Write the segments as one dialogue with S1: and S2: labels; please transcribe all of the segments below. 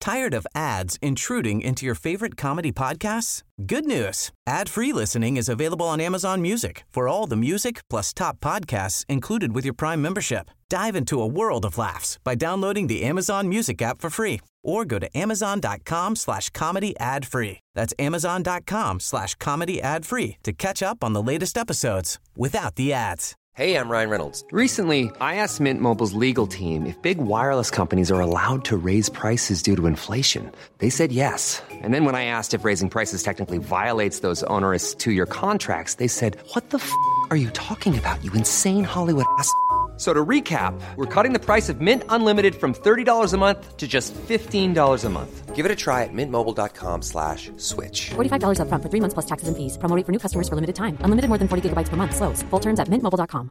S1: Tired of ads intruding into your favorite comedy podcasts? Good news. Ad-free listening is available on Amazon Music for all the music plus top podcasts included with your Prime membership. Dive into a world of laughs by downloading the Amazon Music app for free or go to amazon.com/comedy ad-free. That's amazon.com/comedy ad-free to catch up on the latest episodes without the ads.
S2: Hey, I'm Ryan Reynolds. Recently, I asked Mint Mobile's legal team if big wireless companies are allowed to raise prices due to inflation. They said yes. And then when I asked if raising prices technically violates those onerous two-year contracts, they said, "What the f*** are you talking about, you insane Hollywood ass?" So to recap, we're cutting the price of Mint Unlimited from $30 a month to just $15 a month. Give it a try at mintmobile.com/switch.
S3: $45 up front for 3 months plus taxes and fees. Promo rate for new customers for limited time. Unlimited more than 40 gigabytes per month. Slows full terms at mintmobile.com.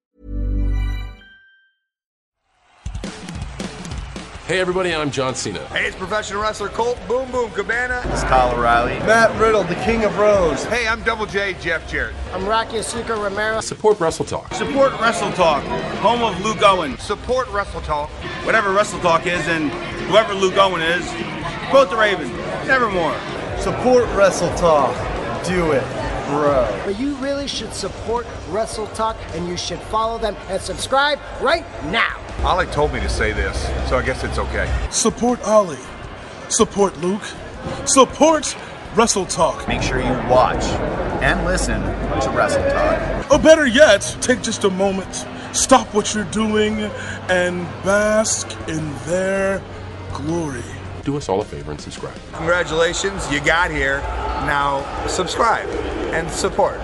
S4: Hey everybody, I'm John Cena.
S5: Hey, it's professional wrestler Colt Boom Boom Cabana.
S6: It's Kyle O'Reilly.
S7: Matt Riddle, the King of Rose.
S5: Hey, I'm Double J, Jeff Jarrett.
S8: I'm Rocky Azucar Romero.
S4: Support Wrestle Talk.
S6: Support Wrestle Talk, home of Luke Owen.
S5: Support Wrestle Talk.
S6: Whatever Wrestle Talk is and whoever Luke Owen is, quote the Raven, nevermore.
S7: Support Wrestle Talk. Do it, bro.
S8: But you really should support Wrestle Talk, and you should follow them and subscribe right now.
S5: Ollie told me to say this, so I guess it's okay.
S9: Support Ollie. Support Luke. Support Wrestle Talk.
S6: Make sure you watch and listen to Wrestle Talk.
S9: Or better yet, take just a moment, stop what you're doing, and bask in their glory.
S4: Do us all a favor and subscribe.
S5: Congratulations, you got here. Now subscribe and support.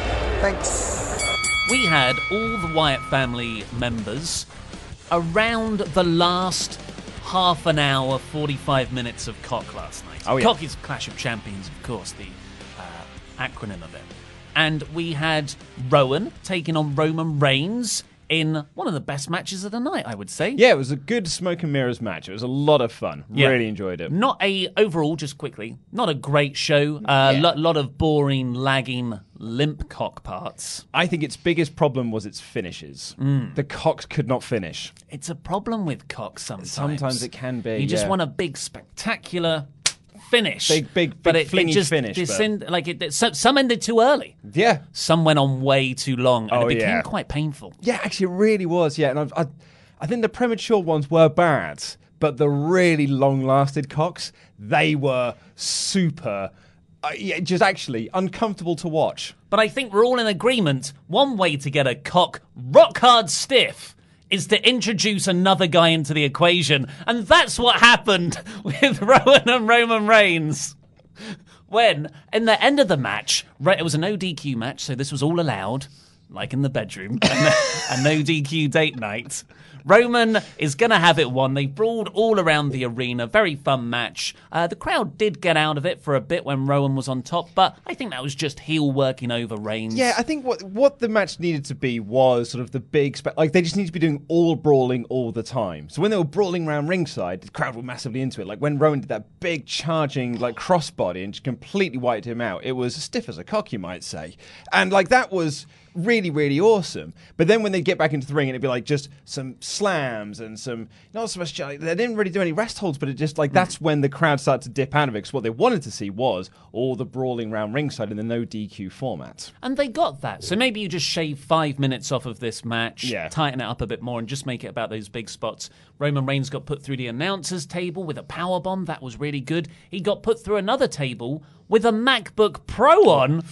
S5: Thanks.
S10: We had all the Wyatt family members around the last half an hour, 45 minutes of Cock last night.
S11: Oh, yeah.
S10: Cock is Clash of Champions, of course, the acronym of it. And we had Rowan taking on Roman Reigns in one of the best matches of the night, I would say.
S11: Yeah, it was a good smoke and mirrors match. It was a lot of fun.
S10: Yeah.
S11: Really enjoyed it.
S10: Overall, just quickly, not a great show. Lot of boring, lagging, limp Cock parts.
S11: I think its biggest problem was its finishes. The Cocks could not finish.
S10: It's a problem with Cock sometimes.
S11: Sometimes it can be,
S10: You just want a big, spectacular finish.
S11: Big
S10: but
S11: flingy
S10: just
S11: finish.
S10: Some ended too early.
S11: Yeah.
S10: Some went on way too long, and it became
S11: yeah.
S10: quite painful.
S11: Yeah, actually, it really was. Yeah, and I think the premature ones were bad, but the really long-lasted Cocks, they were super. Just actually uncomfortable to watch.
S10: But I think we're all in agreement. One way to get a Cock rock hard stiff is to introduce another guy into the equation. And that's what happened with Rowan and Roman Reigns. When, in the end of the match, it was a no DQ match, so this was all allowed, like in the bedroom, a no DQ date night. Roman is going to have it won. They brawled all around the arena. Very fun match. The crowd did get out of it for a bit when Rowan was on top, but I think that was just heel working over Reigns.
S11: Yeah, I think what the match needed to be was sort of the big... they just need to be doing all brawling all the time. So when they were brawling around ringside, the crowd were massively into it. Like when Rowan did that big charging crossbody and just completely wiped him out, it was stiff as a cock, you might say. And that was really, really awesome. But then when they get back into the ring, it'd be just some slams and some, not so much, they didn't really do any rest holds, but it just that's when the crowd started to dip out of it, because what they wanted to see was all the brawling around ringside in the no DQ format.
S10: And they got that. So maybe you just shave 5 minutes off of this match, tighten it up a bit more, and just make it about those big spots. Roman Reigns got put through the announcer's table with a powerbomb. That was really good. He got put through another table with a MacBook Pro on.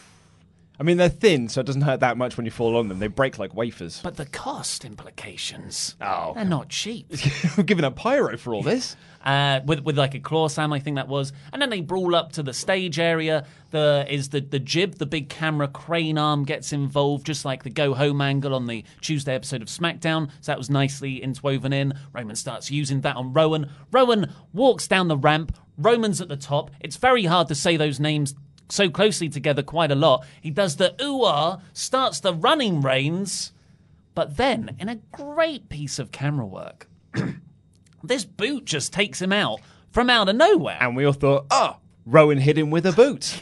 S11: I mean, they're thin, so it doesn't hurt that much when you fall on them. They break like wafers.
S10: But the cost implications,
S11: they're
S10: not cheap.
S11: We're giving up pyro for all this.
S10: With a claw slam, I think that was. And then they brawl up to the stage area. The jib, the big camera crane arm gets involved, just like the go home angle on the Tuesday episode of SmackDown. So that was nicely interwoven in. Roman starts using that on Rowan. Rowan walks down the ramp. Roman's at the top. It's very hard to say those names so closely together quite a lot. He does the ooh-ah, starts the running Reigns, but then, in a great piece of camera work, this boot just takes him out from out of nowhere.
S11: And we all thought, Rowan hit him with a boot.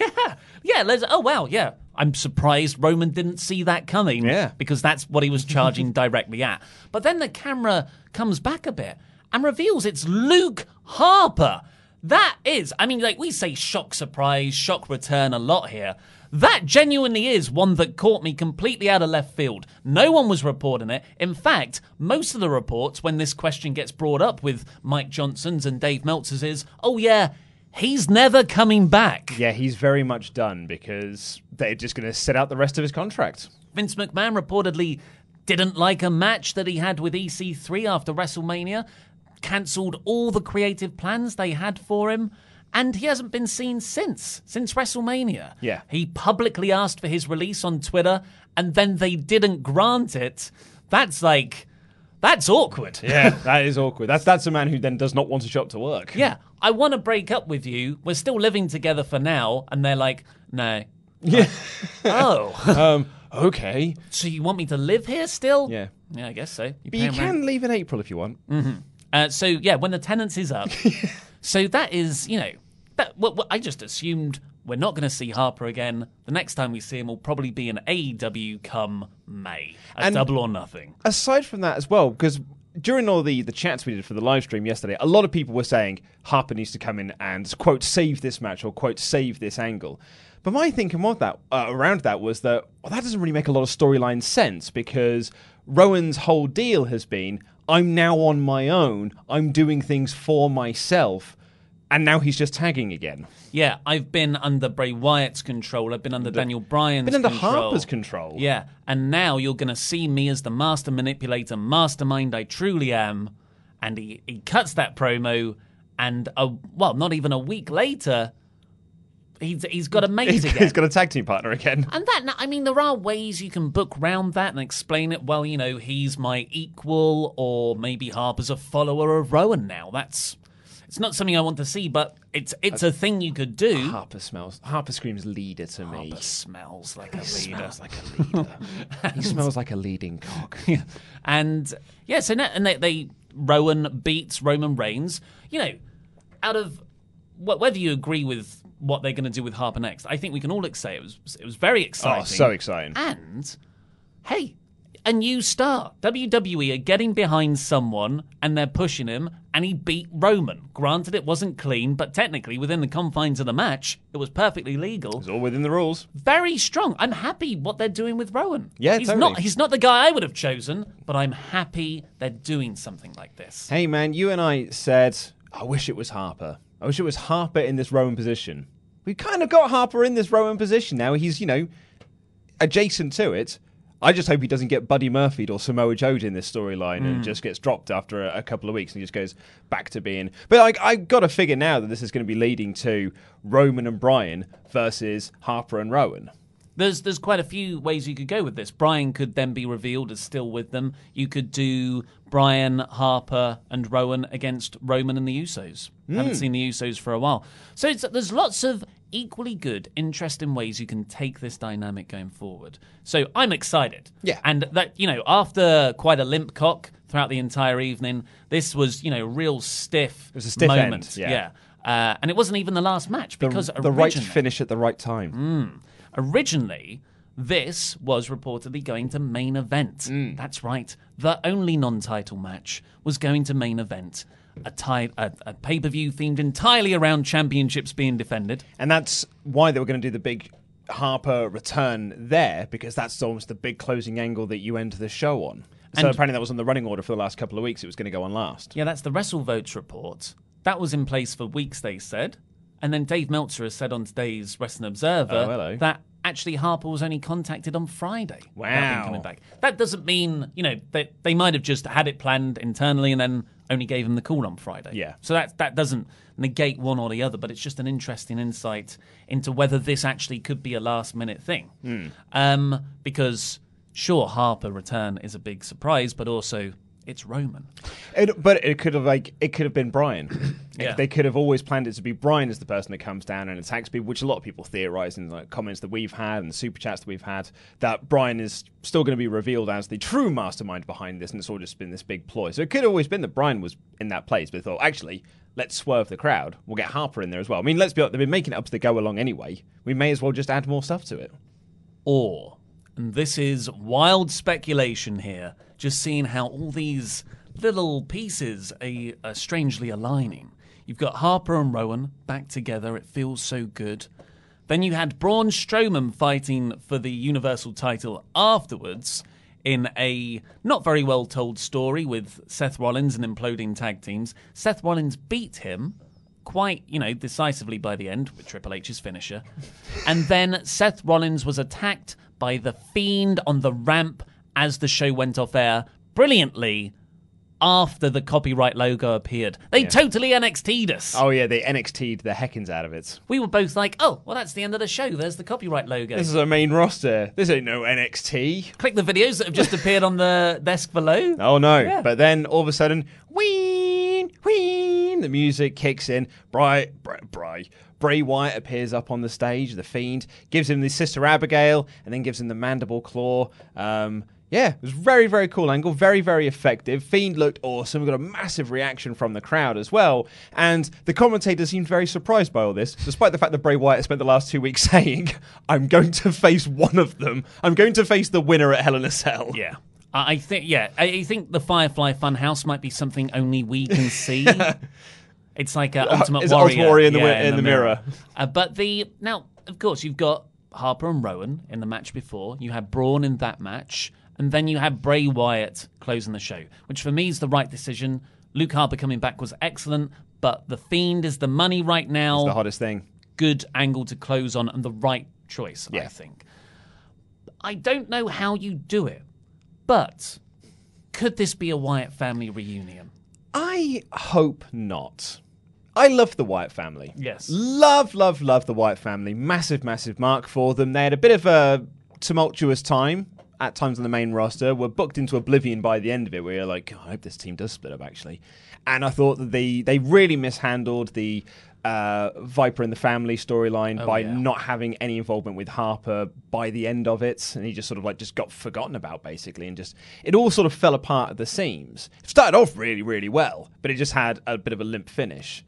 S10: Yeah. I'm surprised Roman didn't see that coming.
S11: Yeah.
S10: Because that's what he was charging directly at. But then the camera comes back a bit, and reveals it's Luke Harper. That is, I mean, like we say shock surprise, shock return a lot here. That genuinely is one that caught me completely out of left field. No one was reporting it. In fact, most of the reports, when this question gets brought up with Mike Johnson's and Dave Meltzer's, is, oh yeah, he's never coming back.
S11: Yeah, he's very much done because they're just going to sit out the rest of his contract.
S10: Vince McMahon reportedly didn't like a match that he had with EC3 after WrestleMania, cancelled all the creative plans they had for him, and he hasn't been seen since WrestleMania.
S11: Yeah.
S10: He publicly asked for his release on Twitter, and then they didn't grant it. That's awkward.
S11: Yeah, that is awkward. That's a man who then does not want to show up to work.
S10: Yeah, I want to break up with you. We're still living together for now, and they're like, no.
S11: Yeah.
S10: Okay. So you want me to live here still?
S11: Yeah.
S10: Yeah, I guess so.
S11: But you can leave in April if you want.
S10: Mm-hmm. So, yeah, when the tenancy's up. So that is, I just assumed we're not going to see Harper again. The next time we see him will probably be in AEW come May. Double or nothing.
S11: Aside from that as well, because during all the chats we did for the live stream yesterday, a lot of people were saying Harper needs to come in and, quote, save this match or, quote, save this angle. But my thinking of that, around that was that, well, that doesn't really make a lot of storyline sense because Rowan's whole deal has been, I'm now on my own, I'm doing things for myself, and now he's just tagging again.
S10: Yeah, I've been under Bray Wyatt's control, I've been under Daniel Bryan's control.
S11: Been under Harper's control.
S10: Yeah, and now you're going to see me as the master manipulator, mastermind I truly am, and he cuts that promo, and, not even a week later, he's got a mate again.
S11: He's got a tag team partner again.
S10: And there are ways you can book round that and explain it. Well, he's my equal, or maybe Harper's a follower of Rowan now. It's not something I want to see, but it's a thing you could do.
S11: Harper screams leader to me.
S10: Harper smells like a leader.
S11: Smells like a leader. He smells like a leading cock.
S10: Yeah. And yeah, so now, and they Rowan beats Roman Reigns. Out of whether you agree with what they're going to do with Harper next, I think we can all say it was very exciting.
S11: Oh, so exciting.
S10: And, hey, a new star. WWE are getting behind someone, and they're pushing him, and he beat Roman. Granted, it wasn't clean, but technically, within the confines of the match, it was perfectly legal.
S11: It was all within the rules.
S10: Very strong. I'm happy what they're doing with Rowan.
S11: Yeah,
S10: totally. He's not the guy I would have chosen, but I'm happy they're doing something like this.
S11: Hey, man, you and I said, I wish it was Harper. I wish it was Harper in this Rowan position. We kind of got Harper in this Rowan position now. He's, adjacent to it. I just hope he doesn't get Buddy Murphy'd or Samoa Joe'd in this storyline and just gets dropped after a couple of weeks and he just goes back to being... But I got to figure now that this is going to be leading to Roman and Bryan versus Harper and Rowan.
S10: There's quite a few ways you could go with this. Bryan could then be revealed as still with them. You could do Bryan, Harper, and Rowan against Roman and the Usos. Haven't seen the Usos for a while. So there's lots of equally good, interesting ways you can take this dynamic going forward. So I'm excited.
S11: Yeah.
S10: And that, after quite a limp cock throughout the entire evening, this was, real stiff.
S11: It was a stiff
S10: moment.
S11: end. Yeah.
S10: And it wasn't even the last match because
S11: the right finish at the right time.
S10: Originally, this was reportedly going to main event. That's right. The only non-title match was going to main event. A pay-per-view themed entirely around championships being defended.
S11: And that's why they were going to do the big Harper return there, because that's almost the big closing angle that you end the show on. So apparently that was on the running order for the last couple of weeks. It was going to go on last.
S10: Yeah, that's the WrestleVotes report. That was in place for weeks, they said. And then Dave Meltzer has said on today's Wrestling Observer that actually Harper was only contacted on Friday.
S11: Wow.
S10: Coming back. That doesn't mean, that they might have just had it planned internally and then only gave him the call on Friday.
S11: Yeah.
S10: So that doesn't negate one or the other, but it's just an interesting insight into whether this actually could be a last-minute thing. Because, sure, Harper return is a big surprise, but also... it's Roman.
S11: But it could have been Bryan.
S10: Yeah.
S11: They could have always planned it to be Bryan as the person that comes down and attacks people, which a lot of people theorize in the comments that we've had and the super chats that we've had, that Bryan is still going to be revealed as the true mastermind behind this, and it's all just been this big ploy. So it could have always been that Bryan was in that place, but they thought, actually, let's swerve the crowd. We'll get Harper in there as well. I mean, let's be honest, they've been making it up as they go along anyway. We may as well just add more stuff to it.
S10: Or, and this is wild speculation here, just seeing how all these little pieces are strangely aligning. You've got Harper and Rowan back together. It feels so good. Then you had Braun Strowman fighting for the Universal title afterwards in a not very well told story with Seth Rollins and imploding tag teams. Seth Rollins beat him quite, decisively by the end with Triple H's finisher. And then Seth Rollins was attacked by The Fiend on the ramp as the show went off air brilliantly after the copyright logo appeared. They totally NXT'd us.
S11: Oh, yeah, they NXT'd the heckins out of it.
S10: We were both like, oh, well, that's the end of the show. There's the copyright logo.
S11: This is a main roster. This ain't no NXT.
S10: Click the videos that have just appeared on the desk below.
S11: Oh, no. Yeah. But then, all of a sudden, wheen, wheen, the music kicks in. Bray Wyatt appears up on the stage, The Fiend, gives him the Sister Abigail, and then gives him the Mandible Claw. Yeah, it was very, very cool angle, very, very effective. Fiend looked awesome. We got a massive reaction from the crowd as well. And the commentator seemed very surprised by all this, despite the fact that Bray Wyatt spent the last 2 weeks saying, I'm going to face one of them. I'm going to face the winner at Hell in a Cell.
S10: Yeah. I think the Firefly Funhouse might be something only we can see. It's like an Ultimate Warrior
S11: in the mirror.
S10: Now, of course, you've got Harper and Rowan in the match before. You had Braun in that match. And then you have Bray Wyatt closing the show, which for me is the right decision. Luke Harper coming back was excellent, but The Fiend is the money right now.
S11: It's the hottest thing.
S10: Good angle to close on and the right choice, I think. I don't know how you do it, but could this be a Wyatt family reunion?
S11: I hope not. I love the Wyatt family.
S10: Yes.
S11: Love the Wyatt family. Massive, massive mark for them. They had a bit of a tumultuous time at times on the main roster, were booked into oblivion by the end of it, where you're like, I hope this team does split up, actually. And I thought that they really mishandled the Viper and the family storyline by not having any involvement with Harper by the end of it, and he just sort of just got forgotten about, basically, and just it all sort of fell apart at the seams. It started off really, really well, but it just had a bit of a limp finish.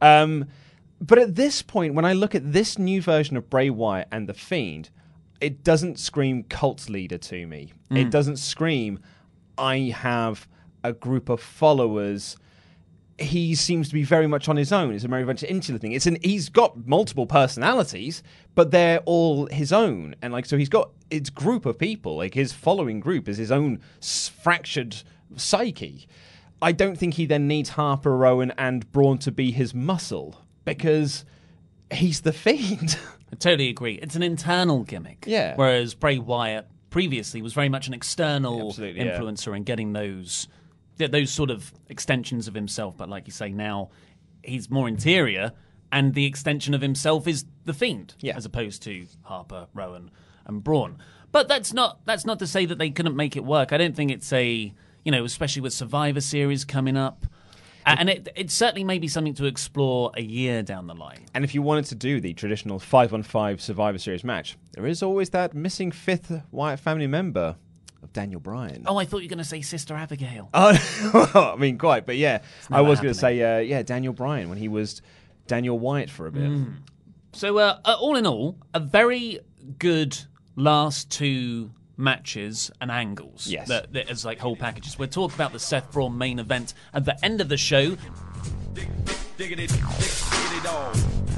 S11: But at this point, when I look at this new version of Bray Wyatt and The Fiend, it doesn't scream cult leader to me. It doesn't scream, I have a group of followers. He seems to be very much on his own. It's a very much insular thing. He's got multiple personalities, but they're all his own. And so he's got his group of people. His following group is his own fractured psyche. I don't think he then needs Harper, Rowan, and Braun to be his muscle, because he's the Fiend.
S10: I totally agree. It's an internal gimmick.
S11: Yeah.
S10: Whereas Bray Wyatt previously was very much an external influencer and getting those sort of extensions of himself. But like you say, now he's more interior, and the extension of himself is the Fiend, as opposed to Harper, Rowan, and Braun. But that's not to say that they couldn't make it work. I don't think it's especially with Survivor Series coming up. And it certainly may be something to explore a year down the line.
S11: And if you wanted to do the traditional 5-on-5 Survivor Series match, there is always that missing fifth Wyatt family member of Daniel Bryan.
S10: Oh, I thought you were going to say Sister Abigail.
S11: Oh, I mean, quite. But yeah, I was going to say, Daniel Bryan, when he was Daniel Wyatt for a bit.
S10: So all in all, a very good last two matches and angles.
S11: Yes.
S10: That as whole packages. We'll talk about the Seth Braun main event at the end of the show.
S12: Diggity dog.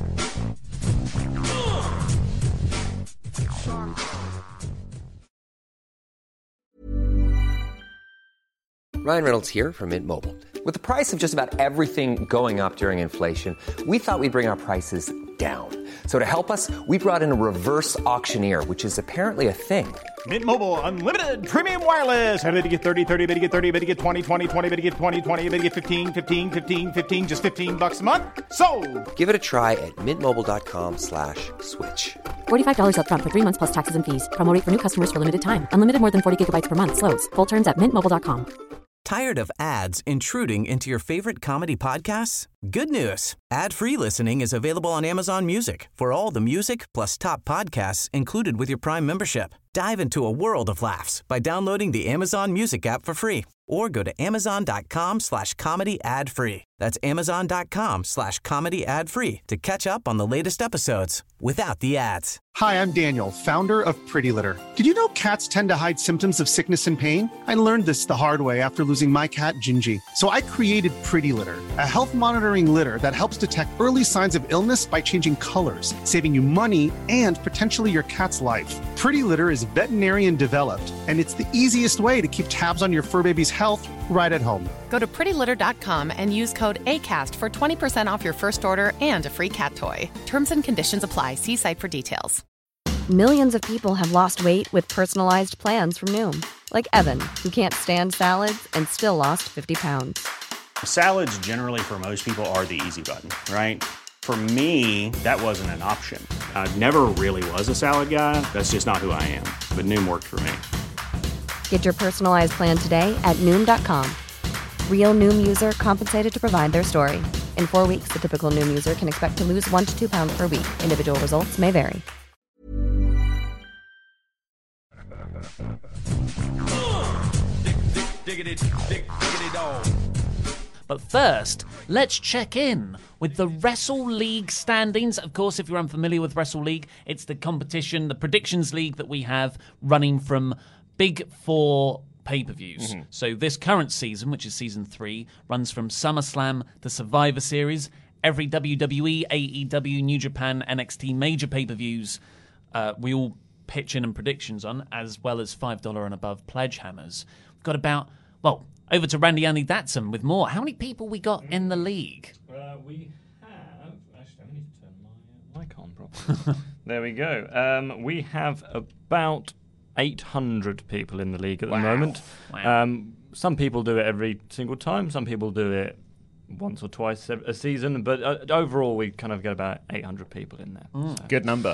S2: Ryan Reynolds here from Mint Mobile. With the price of just about everything going up during inflation, we thought we'd bring our prices down. So to help us, we brought in a reverse auctioneer, which is apparently a thing.
S13: Mint Mobile Unlimited Premium Wireless. How to get 30, 30, bit to get 30, bit to get 20, 20, 20, bit to get 20, 20, bit to get 15, 15, 15, 15, just $15 a month? Sold!
S2: Give it a try at mintmobile.com/switch.
S3: $45 up front for 3 months plus taxes and fees. Promo rate for new customers for limited time. Unlimited more than 40 gigabytes per month. Slows full terms at mintmobile.com.
S1: Tired of ads intruding into your favorite comedy podcasts? Good news. Ad-free listening is available on Amazon Music for all the music plus top podcasts included with your Prime membership. Dive into a world of laughs by downloading the Amazon Music app for free or go to amazon.com/comedy ad-free. That's amazon.com/comedy ad-free to catch up on the latest episodes without the ads.
S14: Hi, I'm Daniel, founder of Pretty Litter. Did you know cats tend to hide symptoms of sickness and pain? I learned this the hard way after losing my cat, Gingy. So I created Pretty Litter, a health monitoring litter that helps detect early signs of illness by changing colors, saving you money and potentially your cat's life. Pretty Litter is veterinarian developed, and it's the easiest way to keep tabs on your fur baby's health right at home.
S15: Go to prettylitter.com and use code ACAST for 20% off your first order and a free cat toy. Terms and conditions apply. See site for details.
S3: Millions of people have lost weight with personalized plans from Noom. Like Evan, who can't stand salads and still lost 50 pounds.
S16: Salads generally for most people are the easy button, right? For me, that wasn't an option. I never really was a salad guy. That's just not who I am. But Noom worked for me.
S3: Get your personalized plan today at Noom.com. Real Noom user compensated to provide their story. In 4 weeks, the typical Noom user can expect to lose 1 to 2 pounds per week. Individual results may vary.
S10: But first, let's check in with the Wrestle League standings. Of course, if you're unfamiliar with Wrestle League, it's the competition, the predictions league that we have running from Big Four pay-per-views.
S11: Mm-hmm.
S10: So this current season, which is season 3, runs from SummerSlam to Survivor Series. Every WWE, AEW, New Japan, NXT major pay-per-views, we all pitch in and predictions on, as well as $5 and above pledge hammers. We've got about, well, over to Randy Andy Datson with more. How many people we got in the league?
S17: We have... Actually, I need to turn my mic on properly. There we go. We have about 800 people in the league at the moment.
S10: Wow.
S17: Some people do it every single time. Some people do it once or twice a season. But overall, we kind of get about 800 people in there.
S11: So. Good number.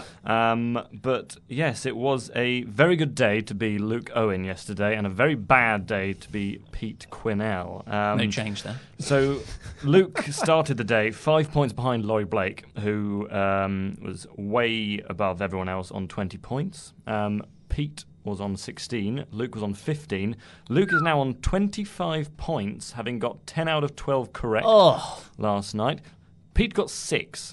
S17: But yes, it was a very good day to be Luke Owen yesterday and a very bad day to be Pete Quinnell.
S10: No change there.
S17: So Luke started the day 5 points behind Laurie Blake, who was way above everyone else on 20 points. Pete was on 16. Luke was on 15. Luke is now on 25 points, having got 10 out of 12 correct last night. Pete got 6,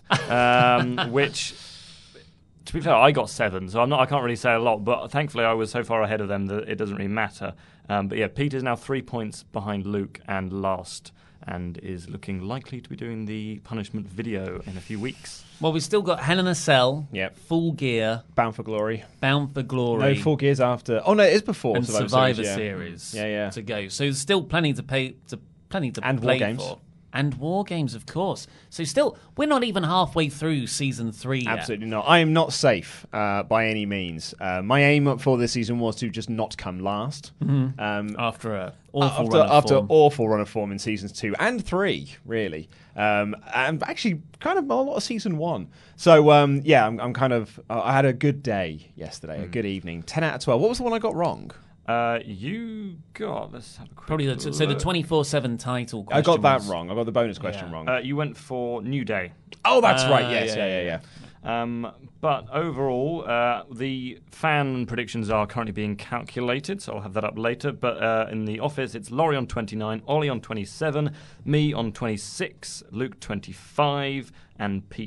S17: which, to be fair, I got 7, so I can't really say a lot, but thankfully I was so far ahead of them that it doesn't really matter. But yeah, Pete is now 3 points behind Luke and last, and is looking likely to be doing the punishment video in a few weeks.
S10: Well, we've still got Hell in a Cell, Full Gear,
S11: Bound for Glory.
S10: No,
S11: Full Gear's after. Oh no, it is before
S10: and Survivor
S11: Series.
S10: Series to go. So there's still plenty to play
S11: and
S10: play
S11: War Games.
S10: for. And War Games, of course. So still, we're not even halfway through Season 3 yet.
S11: Absolutely not. I am not safe by any means. My aim for this season was to just not come last.
S10: Mm-hmm. After an awful
S11: awful run of form in Seasons 2 and 3, really. And actually, kind of a lot of Season 1. So, I'm kind of... I had a good day yesterday, a good evening. 10 out of 12. What was the one I got wrong?
S17: You got... Let's have a quick
S10: Probably
S17: look.
S10: the 24/7 title question.
S11: I got that wrong. I got the bonus question wrong.
S17: You went for New Day.
S11: Oh, that's right. Yes, yeah.
S17: But overall, the fan predictions are currently being calculated, so I'll have that up later. But in the office, it's Laurie on 29, Ollie on 27, me on 26, Luke 25, and Pete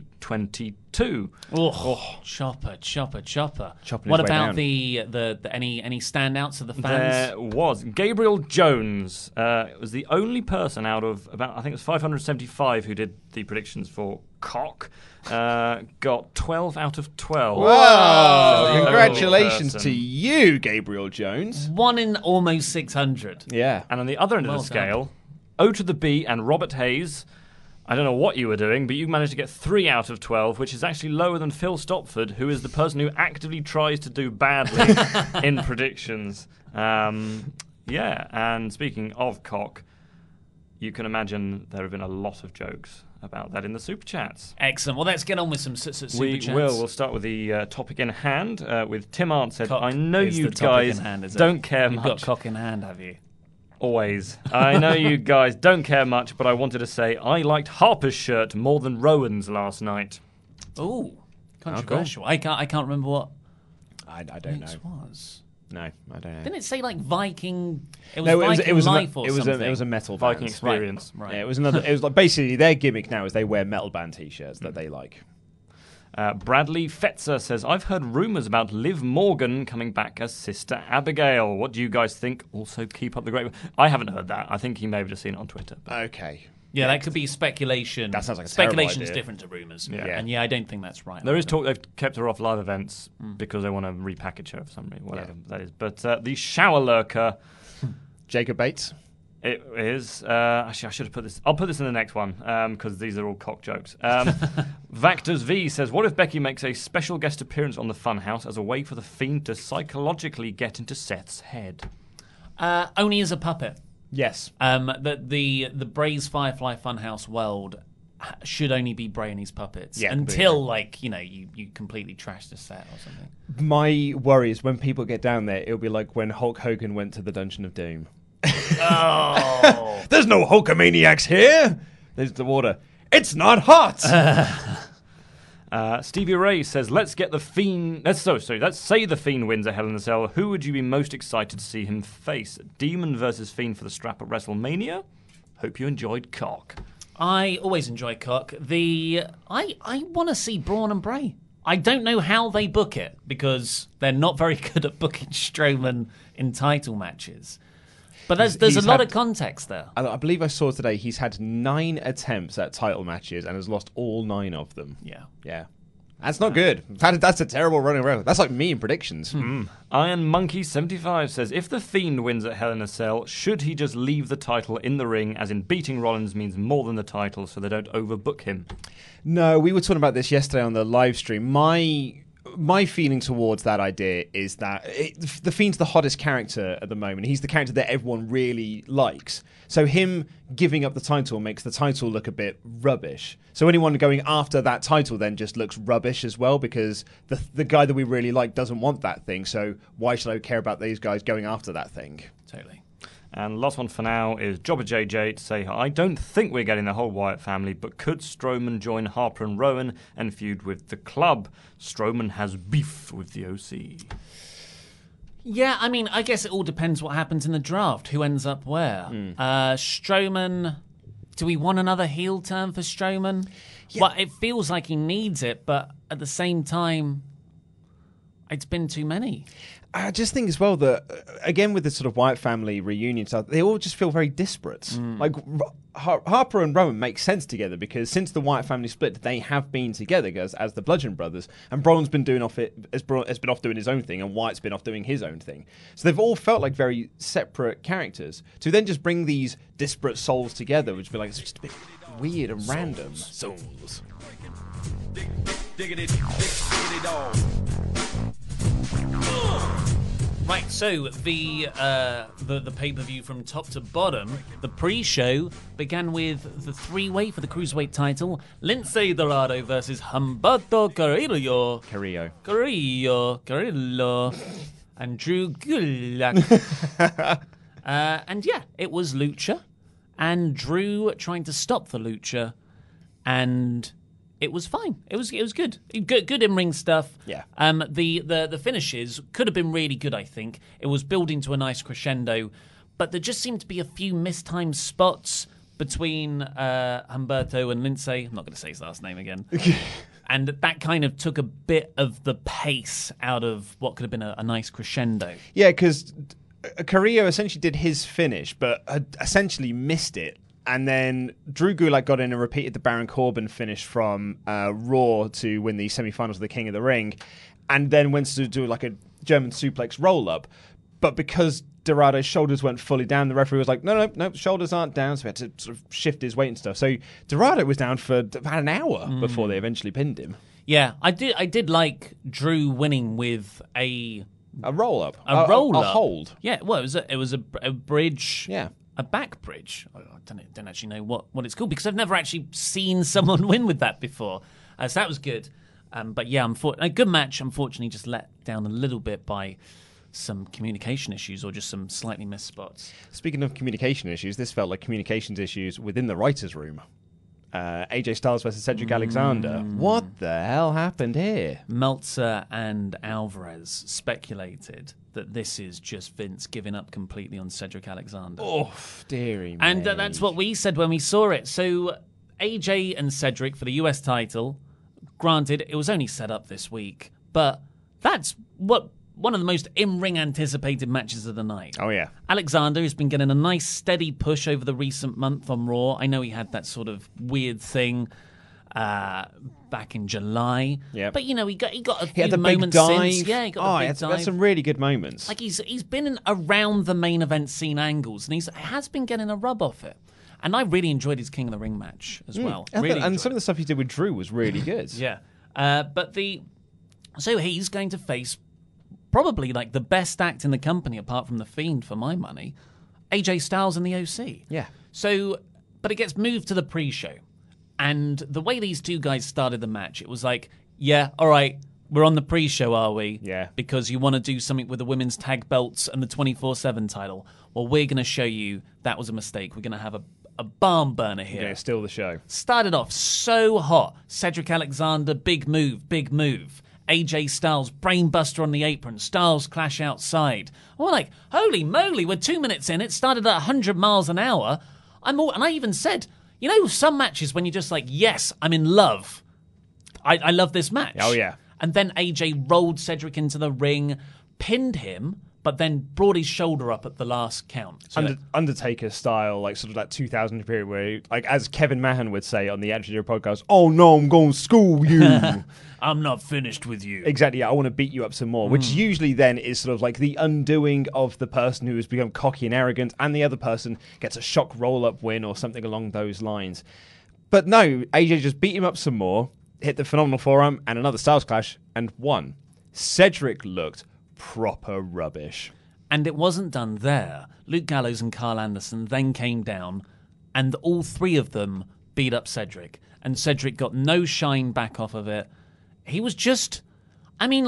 S17: 22.
S10: Chopper.
S11: Chopping
S10: What
S11: his way
S10: about
S11: down.
S10: the any standouts of the fans?
S17: There was Gabriel Jones. Was the only person out of about, I think it was 575 who did the predictions for Cock. Got 12 out of 12.
S11: Wow!
S17: So
S11: Congratulations to you, Gabriel Jones.
S10: 1 in almost 600.
S11: Yeah.
S17: And on the other end of the scale, O to the B and Robert Hayes. I don't know what you were doing, but you managed to get 3 out of 12, which is actually lower than Phil Stopford, who is the person who actively tries to do badly in predictions. And speaking of Cock, you can imagine there have been a lot of jokes about that in the Super Chats.
S10: Excellent. Well, let's get on with some Super Chats.
S17: We'll start with the topic in hand, with Tim Arndt said,
S10: Cock
S17: I know
S10: is
S17: you
S10: the topic
S17: guys
S10: in hand, is it?
S17: don't care
S10: You've
S17: much.
S10: got cock in hand, have you?
S17: Always. I know you guys don't care much, but I wanted to say I liked Harper's shirt more than Rowan's last night.
S10: Ooh, controversial. I can't remember what
S11: I don't know.
S10: it was.
S11: No, I don't know.
S10: Didn't it say like Viking? It was
S11: No,
S10: Viking
S11: it was
S10: Life
S11: a,
S10: or
S11: it was
S10: something.
S11: a metal
S17: Viking
S11: band.
S17: Experience.
S10: Right.
S11: Yeah, it was another. It was like basically their gimmick now is they wear metal band T-shirts that they like.
S17: Bradley Fetzer says, I've heard rumours about Liv Morgan coming back as Sister Abigail. What do you guys think? Also, keep up the great... I haven't heard that. I think you may have just seen it on Twitter. But...
S11: Okay.
S10: Yeah, that could be speculation.
S11: That sounds like a terrible
S10: Speculation is
S11: idea.
S10: different to rumours.
S17: Yeah.
S10: And I don't think that's right.
S17: There is talk they've kept her off live events because they want to repackage her for some reason, whatever that is. But the Shower Lurker...
S11: Jacob Bates?
S17: It is. Actually, I should have put this. I'll put this in the next one because these are all cock jokes. Vactors V says, what if Becky makes a special guest appearance on the Funhouse as a way for the Fiend to psychologically get into Seth's head?
S10: Only as a puppet.
S11: Yes.
S10: The Bray's Firefly Funhouse world should only be Bray and his puppets until you completely trash the set or something.
S11: My worry is when people get down there, it'll be like when Hulk Hogan went to the Dungeon of Doom.
S10: Oh.
S11: There's no Hulkamaniacs here. There's the water. It's not hot.
S17: Stevie Ray says, let's say the Fiend wins a Hell in a Cell. Who would you be most excited to see him face? Demon versus Fiend for the strap at WrestleMania? Hope you enjoyed Cock.
S10: I always enjoy Cock. I want to see Braun and Bray. I don't know how they book it because they're not very good at booking Strowman in title matches. But there's a lot of context there.
S11: I believe I saw today he's had 9 attempts at title matches and has lost all 9 of them. Yeah. That's not good. That's a terrible running record. That's like me in predictions.
S17: Iron Monkey 75 says, if the Fiend wins at Hell in a Cell, should he just leave the title in the ring, as in beating Rollins means more than the title, so they don't overbook him?
S11: No, we were talking about this yesterday on the live stream. My feeling towards that idea is that the Fiend's the hottest character at the moment. He's the character that everyone really likes. So him giving up the title makes the title look a bit rubbish. So anyone going after that title then just looks rubbish as well because the guy that we really like doesn't want that thing. So why should I care about these guys going after that thing?
S10: Totally.
S17: And last one for now is Jobber JJ to say, I don't think we're getting the whole Wyatt family, but could Strowman join Harper and Rowan and feud with the club? Strowman has beef with the OC.
S10: Yeah, I mean, I guess it all depends what happens in the draft. Who ends up where? Strowman, do we want another heel turn for Strowman? Yeah. Well, it feels like he needs it, but at the same time, it's been too many.
S11: I just think as well that, again, with the sort of Wyatt family reunion stuff, they all just feel very disparate. Like, Harper and Rowan make sense together because since the Wyatt family split, they have been together as the Bludgeon Brothers, and Braun's been doing has been off doing his own thing, and Wyatt's been off doing his own thing. So they've all felt like very separate characters. To then just bring these disparate souls together, which feel like it's just a bit weird and random. Souls.
S12: Diggity dog.
S10: Right, so the pay-per-view from top to bottom, the pre-show began with the 3-way for the Cruiserweight title, Lince Dorado versus Humberto Carrillo, and Drew Gulak. And yeah, it was Lucha, and Drew trying to stop the Lucha, and it was fine. It was good. Good in-ring stuff.
S11: Yeah.
S10: The finishes could have been really good, I think. It was building to a nice crescendo, but there just seemed to be a few mistimed spots between Humberto and Lince. I'm not going to say his last name again. And that kind of took a bit of the pace out of what could have been a nice crescendo.
S11: Yeah, because Carrillo essentially did his finish, but had essentially missed it. And then Drew Gulak got in and repeated the Baron Corbin finish from Raw to win the semi-finals of the King of the Ring, and then went to do like a German suplex roll-up. But because Dorado's shoulders weren't fully down, the referee was like, no, shoulders aren't down, so he had to sort of shift his weight and stuff. So Dorado was down for about an hour before they eventually pinned him.
S10: Yeah, I did like Drew winning with a
S11: roll-up.
S10: A roll-up.
S11: A hold.
S10: Yeah, well, it was a bridge.
S11: Yeah.
S10: A back bridge. I don't actually know what it's called because I've never actually seen someone win with that before. So that was good. But yeah, a good match, unfortunately, just let down a little bit by some communication issues or just some slightly missed spots.
S11: Speaking of communication issues, this felt like communications issues within the writers' room. AJ Styles versus Cedric Alexander. What the hell happened here?
S10: Meltzer and Alvarez speculated that this is just Vince giving up completely on Cedric Alexander.
S11: Oh, dearie me.
S10: And that's what we said when we saw it. So AJ and Cedric for the US title, granted, it was only set up this week, but that's one of the most in-ring anticipated matches of the night.
S11: Oh, yeah.
S10: Alexander has been getting a nice steady push over the recent month on Raw. I know he had that sort of weird thing back in July.
S11: Yeah.
S10: But, he got a
S11: He
S10: few
S11: had the
S10: moments
S11: big dive.
S10: since. Yeah, he got the big dive.
S11: That's some really good moments.
S10: Like, he's been around the main event scene angles, and he has been getting a rub off it. And I really enjoyed his King of the Ring match as well.
S11: And some of the stuff he did with Drew was really good.
S10: Yeah. So he's going to face probably like the best act in the company apart from The Fiend for my money, AJ Styles and the OC.
S11: Yeah.
S10: So, but it gets moved to the pre-show. And the way these two guys started the match, it was like, yeah, all right, we're on the pre-show, are we?
S11: Yeah.
S10: Because you want to do something with the women's tag belts and the 24/7 title. Well, we're going to show you that was a mistake. We're going to have a barn burner here.
S11: Yeah, steal the show.
S10: Started off so hot. Cedric Alexander, big move, big move. AJ Styles, brainbuster on the apron. Styles clash outside. We're like, holy moly, we're 2 minutes in. It started at 100 miles an hour. And I even said, some matches when you're just like, yes, I'm in love. I love this match.
S11: Oh, yeah.
S10: And then AJ rolled Cedric into the ring, pinned him, but then brought his shoulder up at the last count. So
S11: Undertaker style, like sort of that 2000 period where, like as Kevin Mahan would say on the Attitude podcast, oh no, I'm going to school you.
S10: I'm not finished with you.
S11: Exactly, I want to beat you up some more, which usually then is sort of like the undoing of the person who has become cocky and arrogant, and the other person gets a shock roll-up win or something along those lines. But no, AJ just beat him up some more, hit the phenomenal forearm, and another Styles clash, and won. Cedric looked proper rubbish.
S10: And it wasn't done there. Luke Gallows and Carl Anderson then came down, and all three of them beat up Cedric. And Cedric got no shine back off of it. He was just, he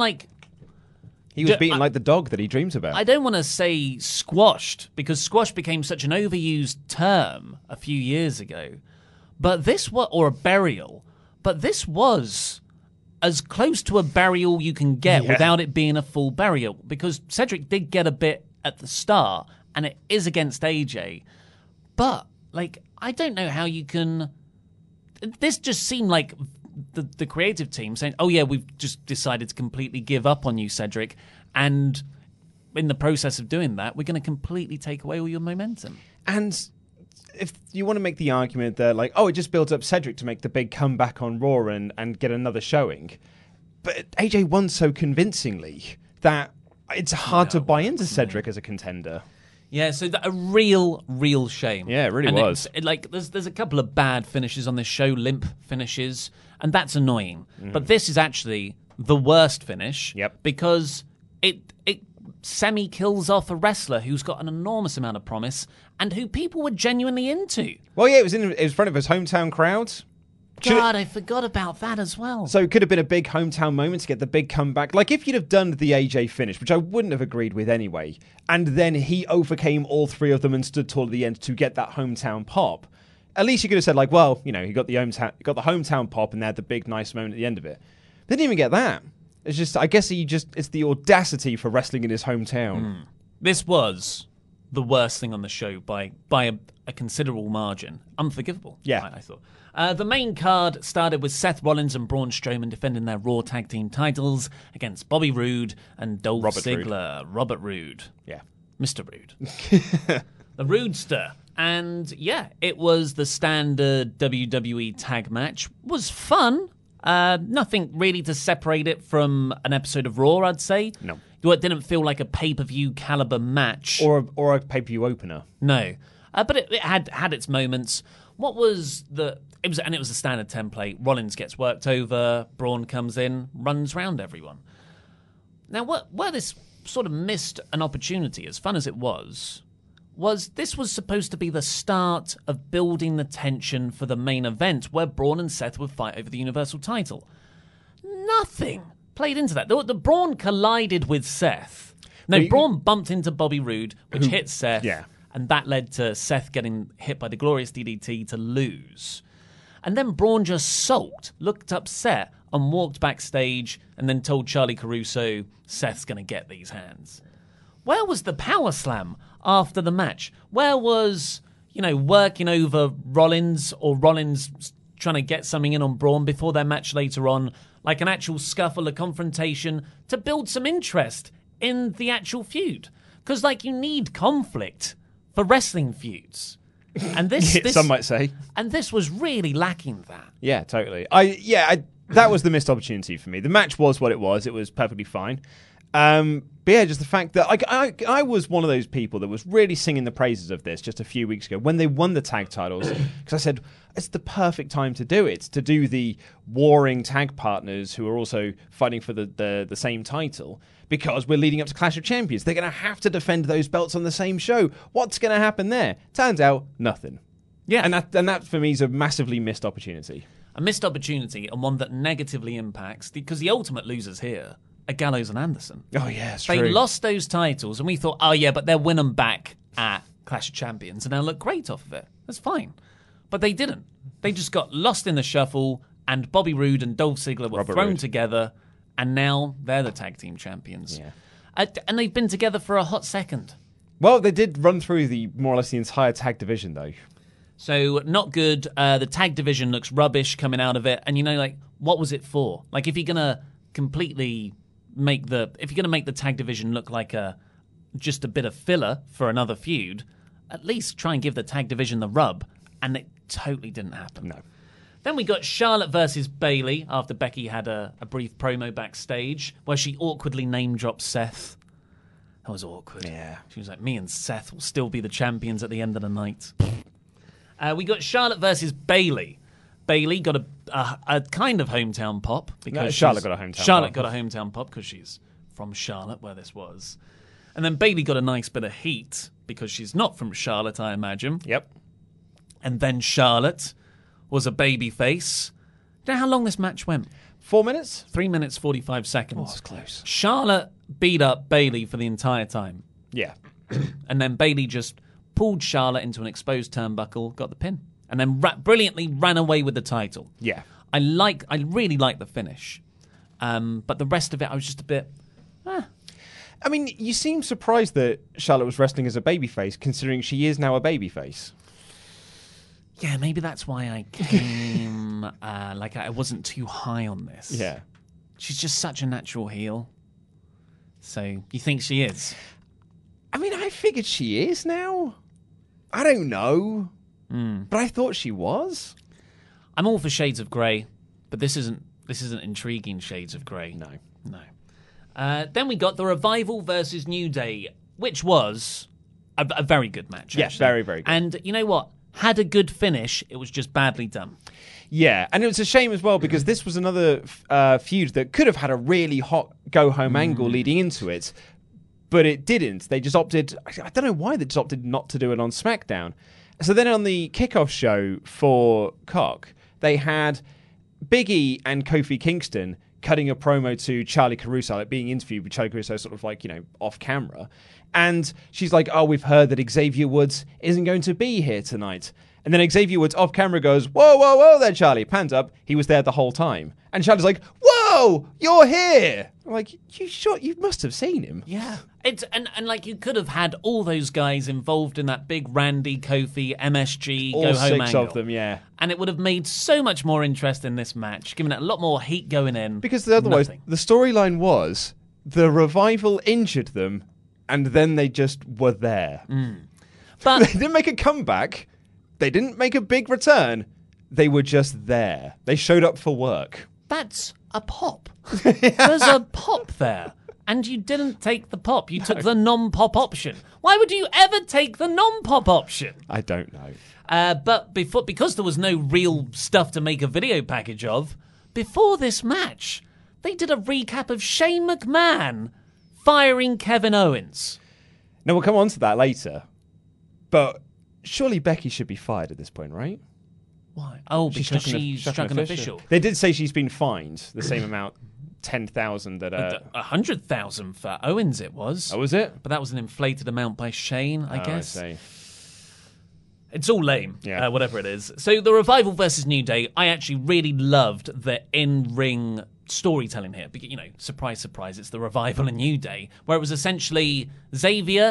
S10: was beaten like
S11: the dog that he dreams about.
S10: I don't want to say squashed, because squash became such an overused term a few years ago. But this was, or a burial, but this was as close to a burial you can get without it being a full burial, because Cedric did get a bit at the start, and it is against AJ. But, I don't know how you can... This just seemed like the creative team saying, oh yeah, we've just decided to completely give up on you, Cedric, and in the process of doing that, we're going to completely take away all your momentum.
S11: And if you want to make the argument that, it just builds up Cedric to make the big comeback on Raw and get another showing, but AJ won so convincingly that it's hard to buy into Cedric as a contender.
S10: Yeah, so a real shame.
S11: Yeah, it really was.
S10: There's a couple of bad finishes on this show, limp finishes, and that's annoying. But this is actually the worst finish.
S11: Yep.
S10: Because it semi-kills off a wrestler who's got an enormous amount of promise and who people were genuinely into.
S11: Well, yeah, it was in front of his hometown crowds.
S10: God, I forgot about that as well.
S11: So it could have been a big hometown moment to get the big comeback. Like if you'd have done the AJ finish, which I wouldn't have agreed with anyway, and then he overcame all three of them and stood tall at the end to get that hometown pop, at least you could have said he got the hometown pop and they had the big nice moment at the end of it. They didn't even get that. It's just, I guess it's the audacity for wrestling in his hometown.
S10: This was the worst thing on the show by a considerable margin. Unforgivable, I thought. The main card started with Seth Rollins and Braun Strowman defending their Raw Tag Team titles against Bobby Roode and Dolph Ziggler. Robert Roode.
S11: Yeah.
S10: Mr. Roode. The Roodster. And yeah, it was the standard WWE tag match. Was fun. Nothing really to separate it from an episode of Raw, I'd say.
S11: No.
S10: It didn't feel like a pay-per-view caliber match.
S11: Or a pay-per-view opener.
S10: No. But it had its moments. What was it was a standard template. Rollins gets worked over, Braun comes in, runs round everyone. Now, where this sort of missed an opportunity, as fun as it was this was supposed to be the start of building the tension for the main event, where Braun and Seth would fight over the Universal title. Nothing played into that. The Braun collided with Seth. No, Braun bumped into Bobby Roode, which hit Seth.
S11: Yeah.
S10: And that led to Seth getting hit by the Glorious DDT to lose. And then Braun just sulked, looked upset, and walked backstage and then told Charlie Caruso, Seth's going to get these hands. Where was the power slam after the match? Where was, working over Rollins or Rollins trying to get something in on Braun before their match later on, like an actual scuffle, a confrontation, to build some interest in the actual feud? Because, you need conflict for wrestling feuds. And this
S11: some might say.
S10: And this was really lacking that.
S11: Yeah, totally. That was the missed opportunity for me. The match was what it was. It was perfectly fine. But yeah, just the fact that I was one of those people that was really singing the praises of this just a few weeks ago when they won the tag titles, because I said it's the perfect time to do it, to do the warring tag partners who are also fighting for the same title, because we're leading up to Clash of Champions. They're going to have to defend those belts on the same show. What's going to happen there? Turns out, nothing.
S10: Yeah.
S11: And that for me is a massively missed opportunity.
S10: A missed opportunity, and one that negatively impacts, because the ultimate losers here are Gallows and Anderson.
S11: Oh, yeah, it's
S10: They
S11: true.
S10: lost those titles, and we thought, oh, yeah, but they'll win them back at Clash of Champions, and they'll look great off of it. That's fine. But they didn't. They just got lost in the shuffle, and Bobby Roode and Dolph Ziggler were thrown together, and now they're the tag team champions.
S11: Yeah.
S10: And they've been together for a hot second.
S11: Well, they did run through more or less the entire tag division, though.
S10: So, not good. The tag division looks rubbish coming out of it. And, what was it for? If you're going to completely make the tag division look like just a bit of filler for another feud, at least try and give the tag division the rub. And it totally didn't happen.
S11: No.
S10: Then we got Charlotte versus Bayley after Becky had a brief promo backstage where she awkwardly name-dropped Seth. That was awkward.
S11: Yeah.
S10: She was like, me and Seth will still be the champions at the end of the night. We got Charlotte versus Bayley. Bayley got a kind of hometown pop. Because
S11: Charlotte got a hometown
S10: Charlotte
S11: pop.
S10: got a hometown pop because she's from Charlotte, where this was. And then Bayley got a nice bit of heat because she's not from Charlotte, I imagine.
S11: Yep.
S10: And then Charlotte was a baby face. Do you know how long this match went?
S11: 4 minutes?
S10: 3 minutes, 45 seconds.
S11: Oh, it's close.
S10: Charlotte beat up Bayley for the entire time.
S11: Yeah.
S10: And then Bayley just pulled Charlotte into an exposed turnbuckle, got the pin, and then brilliantly ran away with the title.
S11: Yeah.
S10: I really like the finish. But the rest of it, I was just a bit...
S11: I mean, you seem surprised that Charlotte was wrestling as a babyface, considering she is now a babyface.
S10: Yeah, maybe that's why I came... I wasn't too high on this.
S11: Yeah.
S10: She's just such a natural heel. So, you think she is?
S11: I mean, I figured she is now. I don't know. But I thought she was.
S10: I'm all for Shades of Grey, but this isn't intriguing Shades of Grey.
S11: No.
S10: Then we got the Revival versus New Day, which was a very good match.
S11: Yes,
S10: actually.
S11: very, very good.
S10: And you know what? Had a good finish. It was just badly done.
S11: Yeah, and it was a shame as well because this was another feud that could have had a really hot go-home angle leading into it, but it didn't. They just opted... I don't know why they just opted not to do it on SmackDown. So then on the kickoff show for Cock, they had Big E and Kofi Kingston cutting a promo to Charlie Caruso, being interviewed with Charlie Caruso sort of off camera. And she's like, oh, we've heard that Xavier Woods isn't going to be here tonight. And then Xavier Woods off camera goes, whoa, whoa, whoa there, Charlie. Pans up. He was there the whole time. And Charlie's like, whoa, you're here. I'm like, you must have seen him.
S10: Yeah. And you could have had all those guys involved in that big Randy, Kofi, MSG,
S11: all
S10: go home
S11: 6
S10: angle.
S11: of them, yeah.
S10: And it would have made so much more interest in this match, giving it a lot more heat going in.
S11: Because otherwise, the storyline was the Revival injured them, and then they just were there.
S10: But
S11: they didn't make a comeback. They didn't make a big return. They were just there. They showed up for work.
S10: That's a pop. There's a pop there. And you didn't take the pop. You took the non-pop option. Why would you ever take the non-pop option?
S11: I don't know.
S10: But because there was no real stuff to make a video package of, before this match, they did a recap of Shane McMahon firing Kevin Owens.
S11: Now, we'll come on to that later. But surely Becky should be fired at this point, right?
S10: Why? Oh, because she struck an official.
S11: They did say she's been fined the same amount, 10,000 that...
S10: 100,000 for Owens it was.
S11: Oh, was it?
S10: But that was an inflated amount by Shane, I guess.
S11: I see.
S10: It's all lame, whatever it is. So the Revival versus New Day, I actually really loved the in-ring storytelling here. You know, surprise, surprise, it's the Revival and New Day, where it was essentially Xavier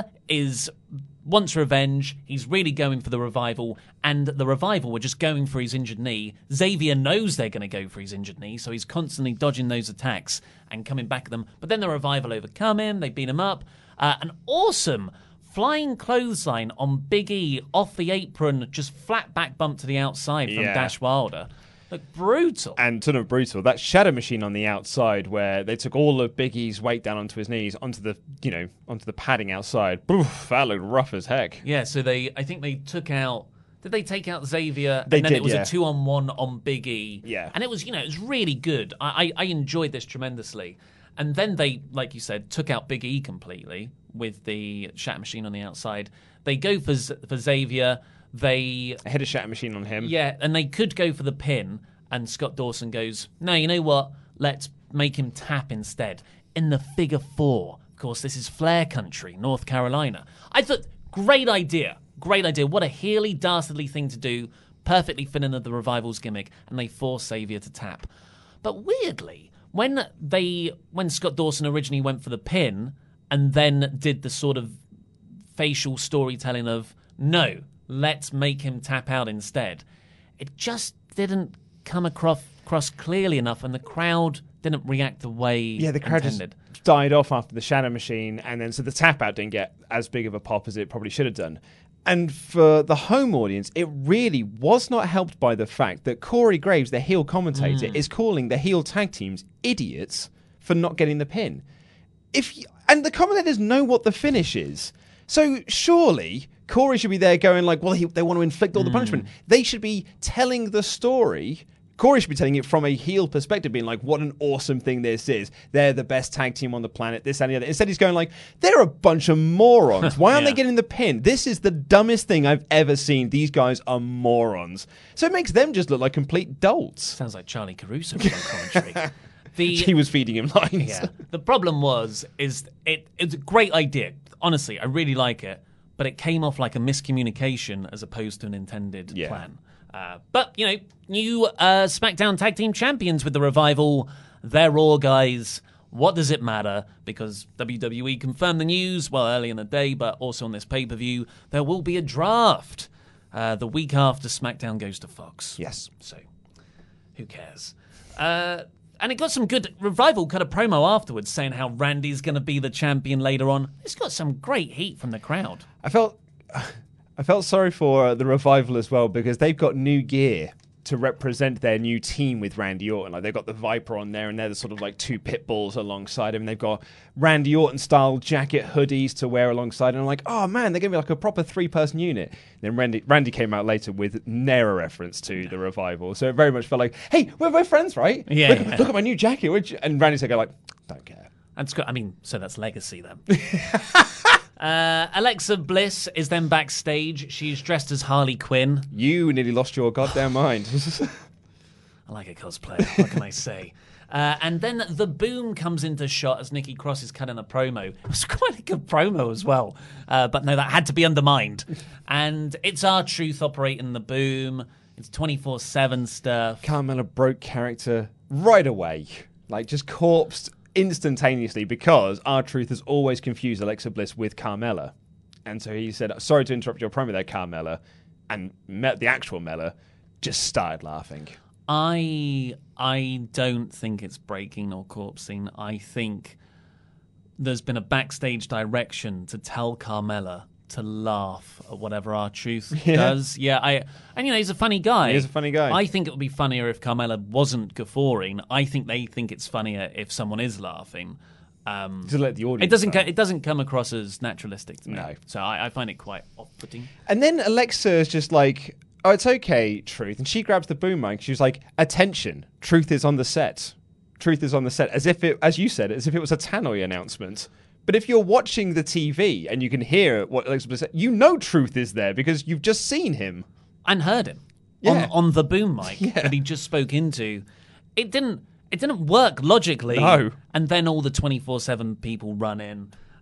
S10: wants revenge, he's really going for the Revival, and the Revival were just going for his injured knee. Xavier knows they're going to go for his injured knee, so he's constantly dodging those attacks and coming back at them. But then the Revival overcome him, they beat him up. An awesome flying clothesline on Big E off the apron, just flat back bump to the outside from Dash Wilder. Look, brutal.
S11: And sort of brutal. That Shadow Machine on the outside, where they took all of Big E's weight down onto his knees, onto the padding outside. Oof, that looked rough as heck.
S10: Yeah, so I think they took out. Did they take out Xavier?
S11: They
S10: and then
S11: did,
S10: it was
S11: yeah.
S10: a 2-on-1 on Big E.
S11: Yeah.
S10: And it was, it was really good. I enjoyed this tremendously. And then they, like you said, took out Big E completely with the Shatter Machine on the outside. They go for Xavier. They
S11: hit a Shatter Machine on him.
S10: Yeah, and they could go for the pin. And Scott Dawson goes, no, you know what? Let's make him tap instead. In the figure 4. Of course, this is Flair country, North Carolina. I thought, great idea. Great idea. What a Healy, dastardly thing to do. Perfectly fit into the Revival's gimmick. And they force Xavier to tap. But weirdly, when Scott Dawson originally went for the pin and then did the sort of facial storytelling of, no, let's make him tap out instead, it just didn't come across clearly enough, and the crowd didn't react the way
S11: the crowd
S10: intended.
S11: Just died off after the Shadow Machine, and then so the tap out didn't get as big of a pop as it probably should have done. And for the home audience, it really was not helped by the fact that Corey Graves, the heel commentator, is calling the heel tag teams idiots for not getting the pin. And the commentators know what the finish is. So surely Corey should be there going like, well, they want to inflict all the punishment. They should be telling the story. Corey should be telling it from a heel perspective, being like, what an awesome thing this is. They're the best tag team on the planet, this and the other. Instead, he's going like, they're a bunch of morons. Why aren't they getting the pin? This is the dumbest thing I've ever seen. These guys are morons. So it makes them just look like complete dolts.
S10: Sounds like Charlie Caruso on commentary.
S11: He was feeding him lines.
S10: Yeah. The problem it's a great idea. Honestly, I really like it. But it came off like a miscommunication as opposed to an intended plan. But, new SmackDown Tag Team Champions with the Revival. They're Raw guys. What does it matter? Because WWE confirmed the news, early in the day, but also on this pay-per-view, there will be a draft the week after SmackDown goes to Fox.
S11: Yes.
S10: So, who cares? And it got some good... Revival cut a promo afterwards saying how Randy's going to be the champion later on. It's got some great heat from the crowd.
S11: I felt sorry for the Revival as well, because they've got new gear to represent their new team with Randy Orton. Like, they've got the Viper on there, and they're the sort of like two pit bulls alongside him. They've got Randy Orton style jacket hoodies to wear alongside. And I'm like, oh man, they're going to be like a proper 3-person unit. And then Randy came out later with ne'er a reference to the Revival. So it very much felt like, hey, we're friends, right?
S10: Yeah.
S11: Look at my new jacket. And Randy's like, don't care.
S10: So that's legacy then. Alexa Bliss is then backstage. She's dressed as Harley Quinn.
S11: You nearly lost your goddamn mind.
S10: I like a cosplayer. What can I say? And then the Boom comes into shot as Nikki Cross is cutting a promo. It was quite a good promo as well. But no, that had to be undermined. And it's R-Truth operating the Boom. It's 24/7 stuff.
S11: Carmella broke character right away. Like, just corpsed instantaneously, because R-Truth has always confused Alexa Bliss with Carmella. And so he said, sorry to interrupt your promo there, Carmella. And the actual Mella just started laughing.
S10: I don't think it's breaking or corpsing. I think there's been a backstage direction to tell Carmella to laugh at whatever R-Truth does. Yeah, he's a funny guy.
S11: He is a funny guy.
S10: I think it would be funnier if Carmella wasn't guffawing. I think they think it's funnier if someone is laughing.
S11: To let the audience
S10: it doesn't come across as naturalistic to me.
S11: No.
S10: So I find it quite off-putting.
S11: And then Alexa is just like, oh, it's okay, Truth. And she grabs the boom mic. She was like, attention, Truth is on the set. Truth is on the set. As if it was a Tannoy announcement. But if you're watching the TV and you can hear what Alexa Bliss said, you know Truth is there because you've just seen him.
S10: And heard him.
S11: Yeah.
S10: On the boom mic that he just spoke into. It didn't work logically.
S11: No.
S10: And then all the 24/7 people run in.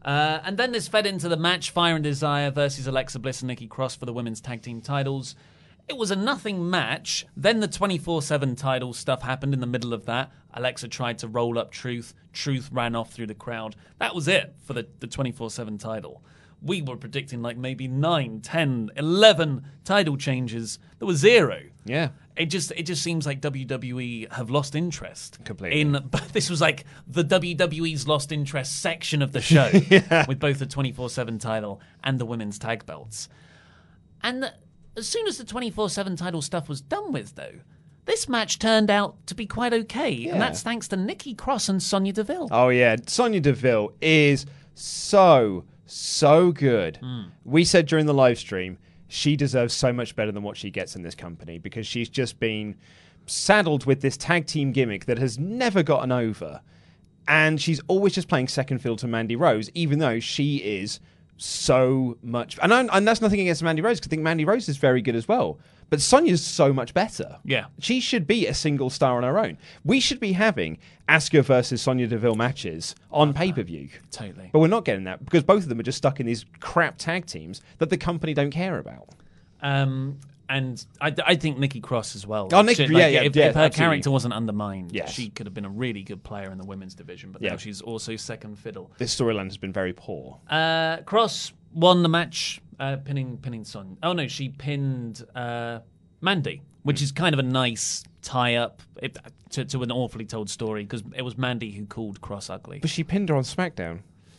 S10: And then this fed into the match, Fire and Desire versus Alexa Bliss and Nikki Cross for the women's tag team titles. It was a nothing match. Then the 24/7 title stuff happened in the middle of that. Alexa tried to roll up Truth. Truth ran off through the crowd. That was it for the 24/7 title. We were predicting like maybe 9, 10, 11 title changes. There was 0.
S11: Yeah.
S10: It just seems like WWE have lost interest.
S11: Completely.
S10: But this was like the WWE's lost interest section of the show with both the 24/7 title and the women's tag belts. And as soon as the 24/7 title stuff was done with, though, this match turned out to be quite okay. And that's thanks to Nikki Cross and Sonya Deville.
S11: Oh, yeah. Sonya Deville is so good. We said during the live stream, she deserves so much better than what she gets in this company because she's just been saddled with this tag team gimmick that has never gotten over. And she's always just playing second fiddle to Mandy Rose, even though she is so much... And that's nothing against Mandy Rose, because I think Mandy Rose is very good as well. But Sonya's so much better.
S10: Yeah.
S11: She should be a single star on her own. We should be having Asuka versus Sonya Deville matches on pay-per-view.
S10: Totally.
S11: But we're not getting that, because both of them are just stuck in these crap tag teams that the company don't care about.
S10: And I think Nikki Cross as well.
S11: Oh, Nikki,
S10: If her character wasn't undermined, she could have been a really good player in the women's division, but now she's also second fiddle.
S11: This storyline has been very poor.
S10: Cross won the match, pinning Sonya. Oh no, she pinned Mandy, which is kind of a nice tie-up to an awfully told story, because it was Mandy who called Cross ugly.
S11: But she pinned her on SmackDown.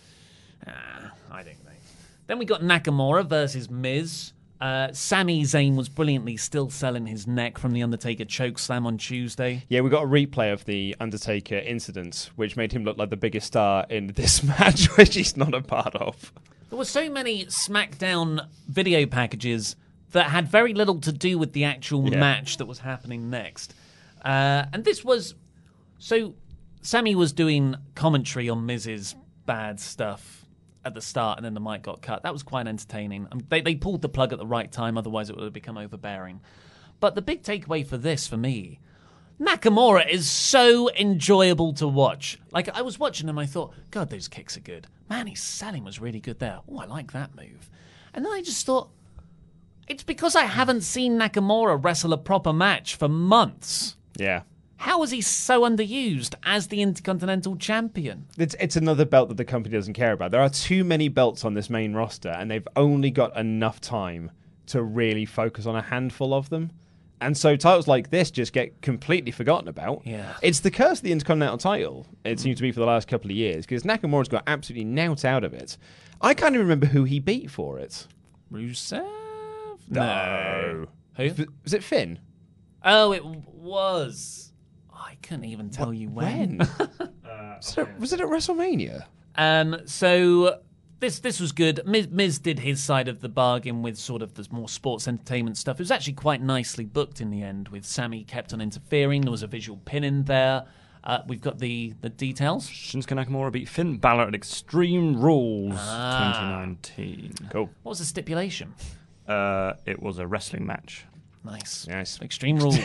S10: I don't know. Then we got Nakamura versus Miz. Sami Zayn was brilliantly still selling his neck from the Undertaker chokeslam on Tuesday.
S11: Yeah, we got a replay of the Undertaker incident, which made him look like the biggest star in this match, which he's not a part of.
S10: There were so many SmackDown video packages that had very little to do with the actual match that was happening next. And this was... So, Sami was doing commentary on Miz's bad stuff at the start, and then the mic got cut. That was quite entertaining. They pulled the plug at the right time, otherwise it would have become overbearing. But the big takeaway for this, for me, Nakamura is so enjoyable to watch. Like, I was watching him, I thought, God, those kicks are good. Man, his selling was really good there. Oh, I like that move. And then I just thought, it's because I haven't seen Nakamura wrestle a proper match for months.
S11: Yeah.
S10: How is he so underused as the Intercontinental Champion?
S11: It's another belt that the company doesn't care about. There are too many belts on this main roster, and they've only got enough time to really focus on a handful of them. And so titles like this just get completely forgotten about.
S10: Yeah.
S11: It's the curse of the Intercontinental title, it seems to be, for the last couple of years, because Nakamura's got absolutely knout out of it. I can't even remember who he beat for it.
S10: Rusev?
S11: No.
S10: Who?
S11: Was it Finn?
S10: Oh, it was. I couldn't even tell you when.
S11: Was it at WrestleMania?
S10: So this was good. Miz did his side of the bargain with sort of the more sports entertainment stuff. It was actually quite nicely booked in the end, with Sami kept on interfering. There was a visual pin in there. We've got the details.
S17: Shinsuke Nakamura beat Finn Balor at Extreme Rules 2019.
S11: Cool.
S10: What was the stipulation?
S17: It was a wrestling match.
S10: Nice.
S11: Extreme
S10: Rules.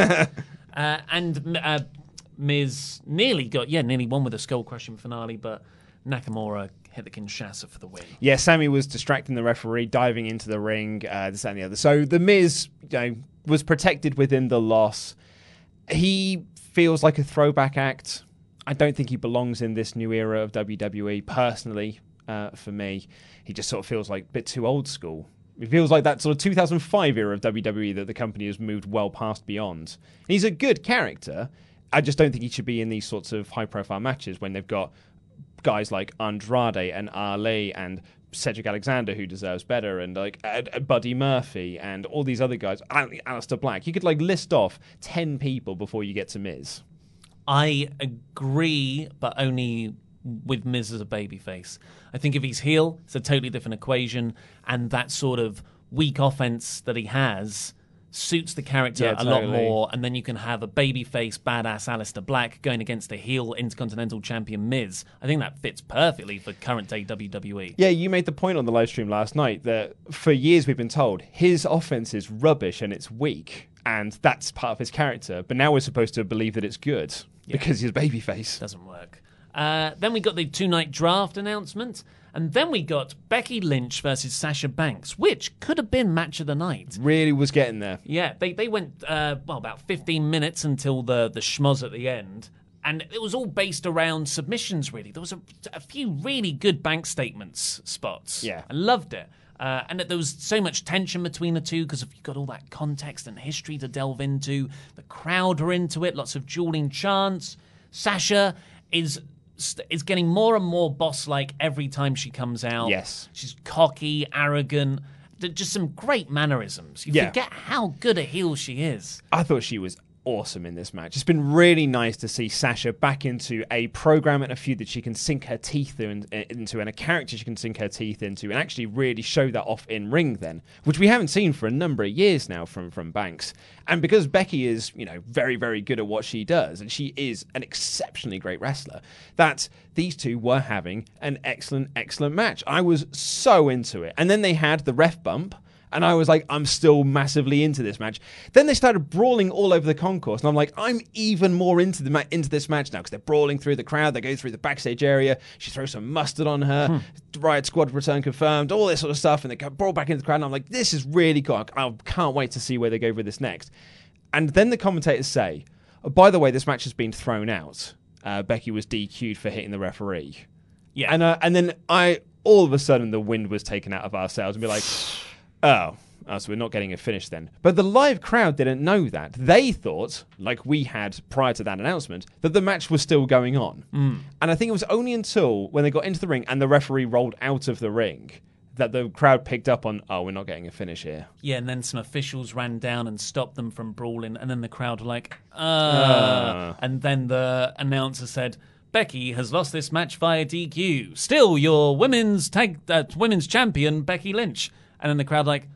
S10: And Miz nearly won with a skull-crushing finale, but Nakamura hit the Kinshasa for the win.
S11: Yeah, Sami was distracting the referee, diving into the ring, this, that, and the other. So the Miz, was protected within the loss. He feels like a throwback act. I don't think he belongs in this new era of WWE, personally, for me. He just sort of feels like a bit too old school. It feels like that sort of 2005 era of WWE that the company has moved well past beyond. And he's a good character. I just don't think he should be in these sorts of high-profile matches when they've got guys like Andrade and Ali and Cedric Alexander, who deserves better, and like Buddy Murphy and all these other guys, Aleister Black. You could list off 10 people before you get to Miz.
S10: I agree, but only with Miz as a babyface. I think if he's heel, it's a totally different equation, and that sort of weak offense that he has suits the character a lot more, and then you can have a babyface badass Aleister Black going against a heel Intercontinental Champion Miz. I think that fits perfectly for current day WWE.
S11: Yeah, you made the point on the live stream last night that for years we've been told his offense is rubbish and it's weak, and that's part of his character, but now we're supposed to believe that it's good because he's babyface.
S10: Doesn't work. Then we got the 2-night draft announcement, And then we got Becky Lynch versus Sasha Banks, which could have been match of the night.
S11: Really was getting there.
S10: Yeah, they went, about 15 minutes until the schmoz at the end. And it was all based around submissions, really. There was a few really good Banks statements spots.
S11: Yeah.
S10: I loved it. And there was so much tension between the two because you've got all that context and history to delve into. The crowd are into it, lots of dueling chants. Sasha is getting more and more boss-like every time she comes out.
S11: Yes.
S10: She's cocky, arrogant, just some great mannerisms. You forget how good a heel she is.
S11: I thought she was awesome in this match. It's been really nice to see Sasha back into a program and a feud that she can sink her teeth into, and a character she can sink her teeth into, and actually really show that off in ring then, which we haven't seen for a number of years now from Banks. And because Becky is, very, very good at what she does, and she is an exceptionally great wrestler, that these two were having an excellent, excellent match. I was so into it. And then they had the ref bump, and I was like, I'm still massively into this match. Then they started brawling all over the concourse, and I'm like, I'm even more into this match now, because they're brawling through the crowd, they go through the backstage area, she throws some mustard on her, Riot Squad return confirmed, all this sort of stuff, and they brawl back into the crowd, and I'm like, this is really cool. I can't wait to see where they go with this next. And then the commentators say, oh, by the way, this match has been thrown out. Becky was DQ'd for hitting the referee.
S10: Yeah.
S11: And then all of a sudden, the wind was taken out of our sails, and be like, oh, so we're not getting a finish then. But the live crowd didn't know that. They thought, like we had prior to that announcement, that the match was still going on. And I think it was only until when they got into the ring and the referee rolled out of the ring that the crowd picked up on, oh, we're not getting a finish here.
S10: Yeah, and then some officials ran down and stopped them from brawling, and then the crowd were like, And then the announcer said, Becky has lost this match via DQ. Still, your women's champion, Becky Lynch. And then the crowd like,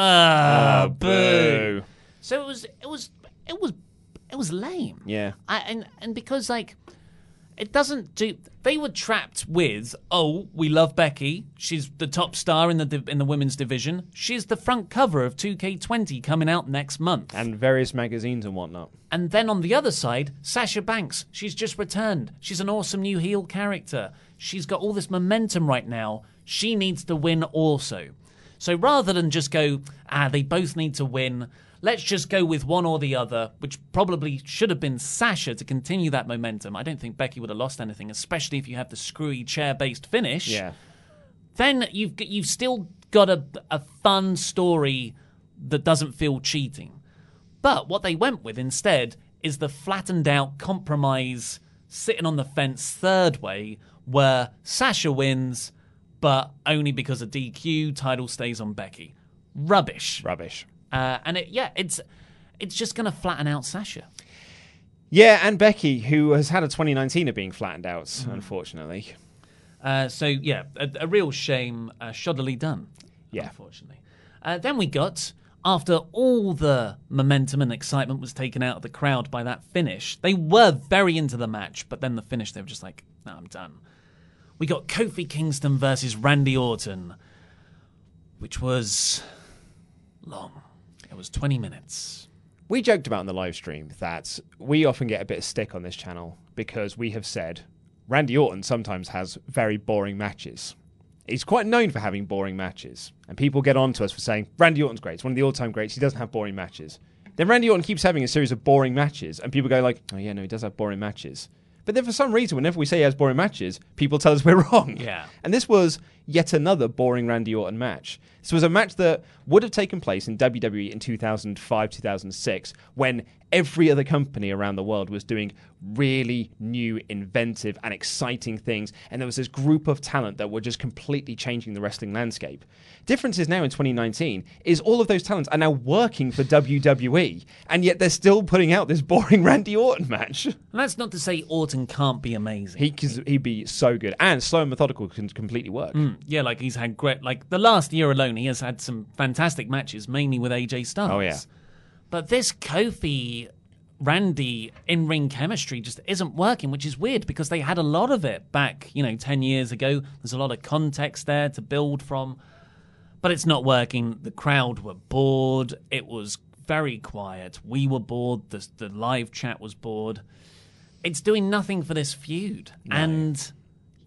S10: boo. So it was lame.
S11: Yeah.
S10: And because it doesn't do. They were trapped with, we love Becky. She's the top star in the women's division. She's the front cover of 2K20 coming out next month,
S11: and various magazines and whatnot.
S10: And then on the other side, Sasha Banks. She's just returned. She's an awesome new heel character. She's got all this momentum right now. She needs to win also. So rather than just go, they both need to win, let's just go with one or the other, which probably should have been Sasha to continue that momentum. I don't think Becky would have lost anything, especially if you have the screwy chair-based finish.
S11: Yeah.
S10: Then you've still got a fun story that doesn't feel cheating. But what they went with instead is the flattened-out compromise, sitting on the fence third way, where Sasha wins, but only because of DQ, title stays on Becky. Rubbish. And it's just going to flatten out Sasha.
S11: Yeah, and Becky, who has had a 2019 of being flattened out, unfortunately.
S10: A real shame, shoddily done.
S11: Yeah.
S10: Unfortunately. Then we got, after all the momentum and excitement was taken out of the crowd by that finish, they were very into the match, but then the finish, they were just like, no, I'm done. We got Kofi Kingston versus Randy Orton, which was long. It was 20 minutes.
S11: We joked about in the live stream that we often get a bit of stick on this channel because we have said Randy Orton sometimes has very boring matches. He's quite known for having boring matches. And people get on to us for saying, Randy Orton's great. He's one of the all-time greats. He doesn't have boring matches. Then Randy Orton keeps having a series of boring matches, and people go like, oh yeah, no, he does have boring matches. But then for some reason, whenever we say he has boring matches, people tell us we're wrong.
S10: Yeah.
S11: And this was yet another boring Randy Orton match. This was a match that would have taken place in WWE in 2005, 2006, when every other company around the world was doing really new, inventive, and exciting things. And there was this group of talent that were just completely changing the wrestling landscape. Difference is now in 2019 is all of those talents are now working for WWE, and yet they're still putting out this boring Randy Orton match.
S10: And that's not to say Orton can't be amazing.
S11: He'd be so good, and slow and methodical can completely work.
S10: Yeah, like he's had great, like the last year alone, he has had some fantastic matches, mainly with AJ Styles.
S11: Oh yeah.
S10: But this Kofi Randy in-ring chemistry just isn't working, which is weird because they had a lot of it back, 10 years ago. There's a lot of context there to build from, but it's not working. The crowd were bored. It was very quiet. We were bored. The live chat was bored. It's doing nothing for this feud.
S11: No.
S10: And,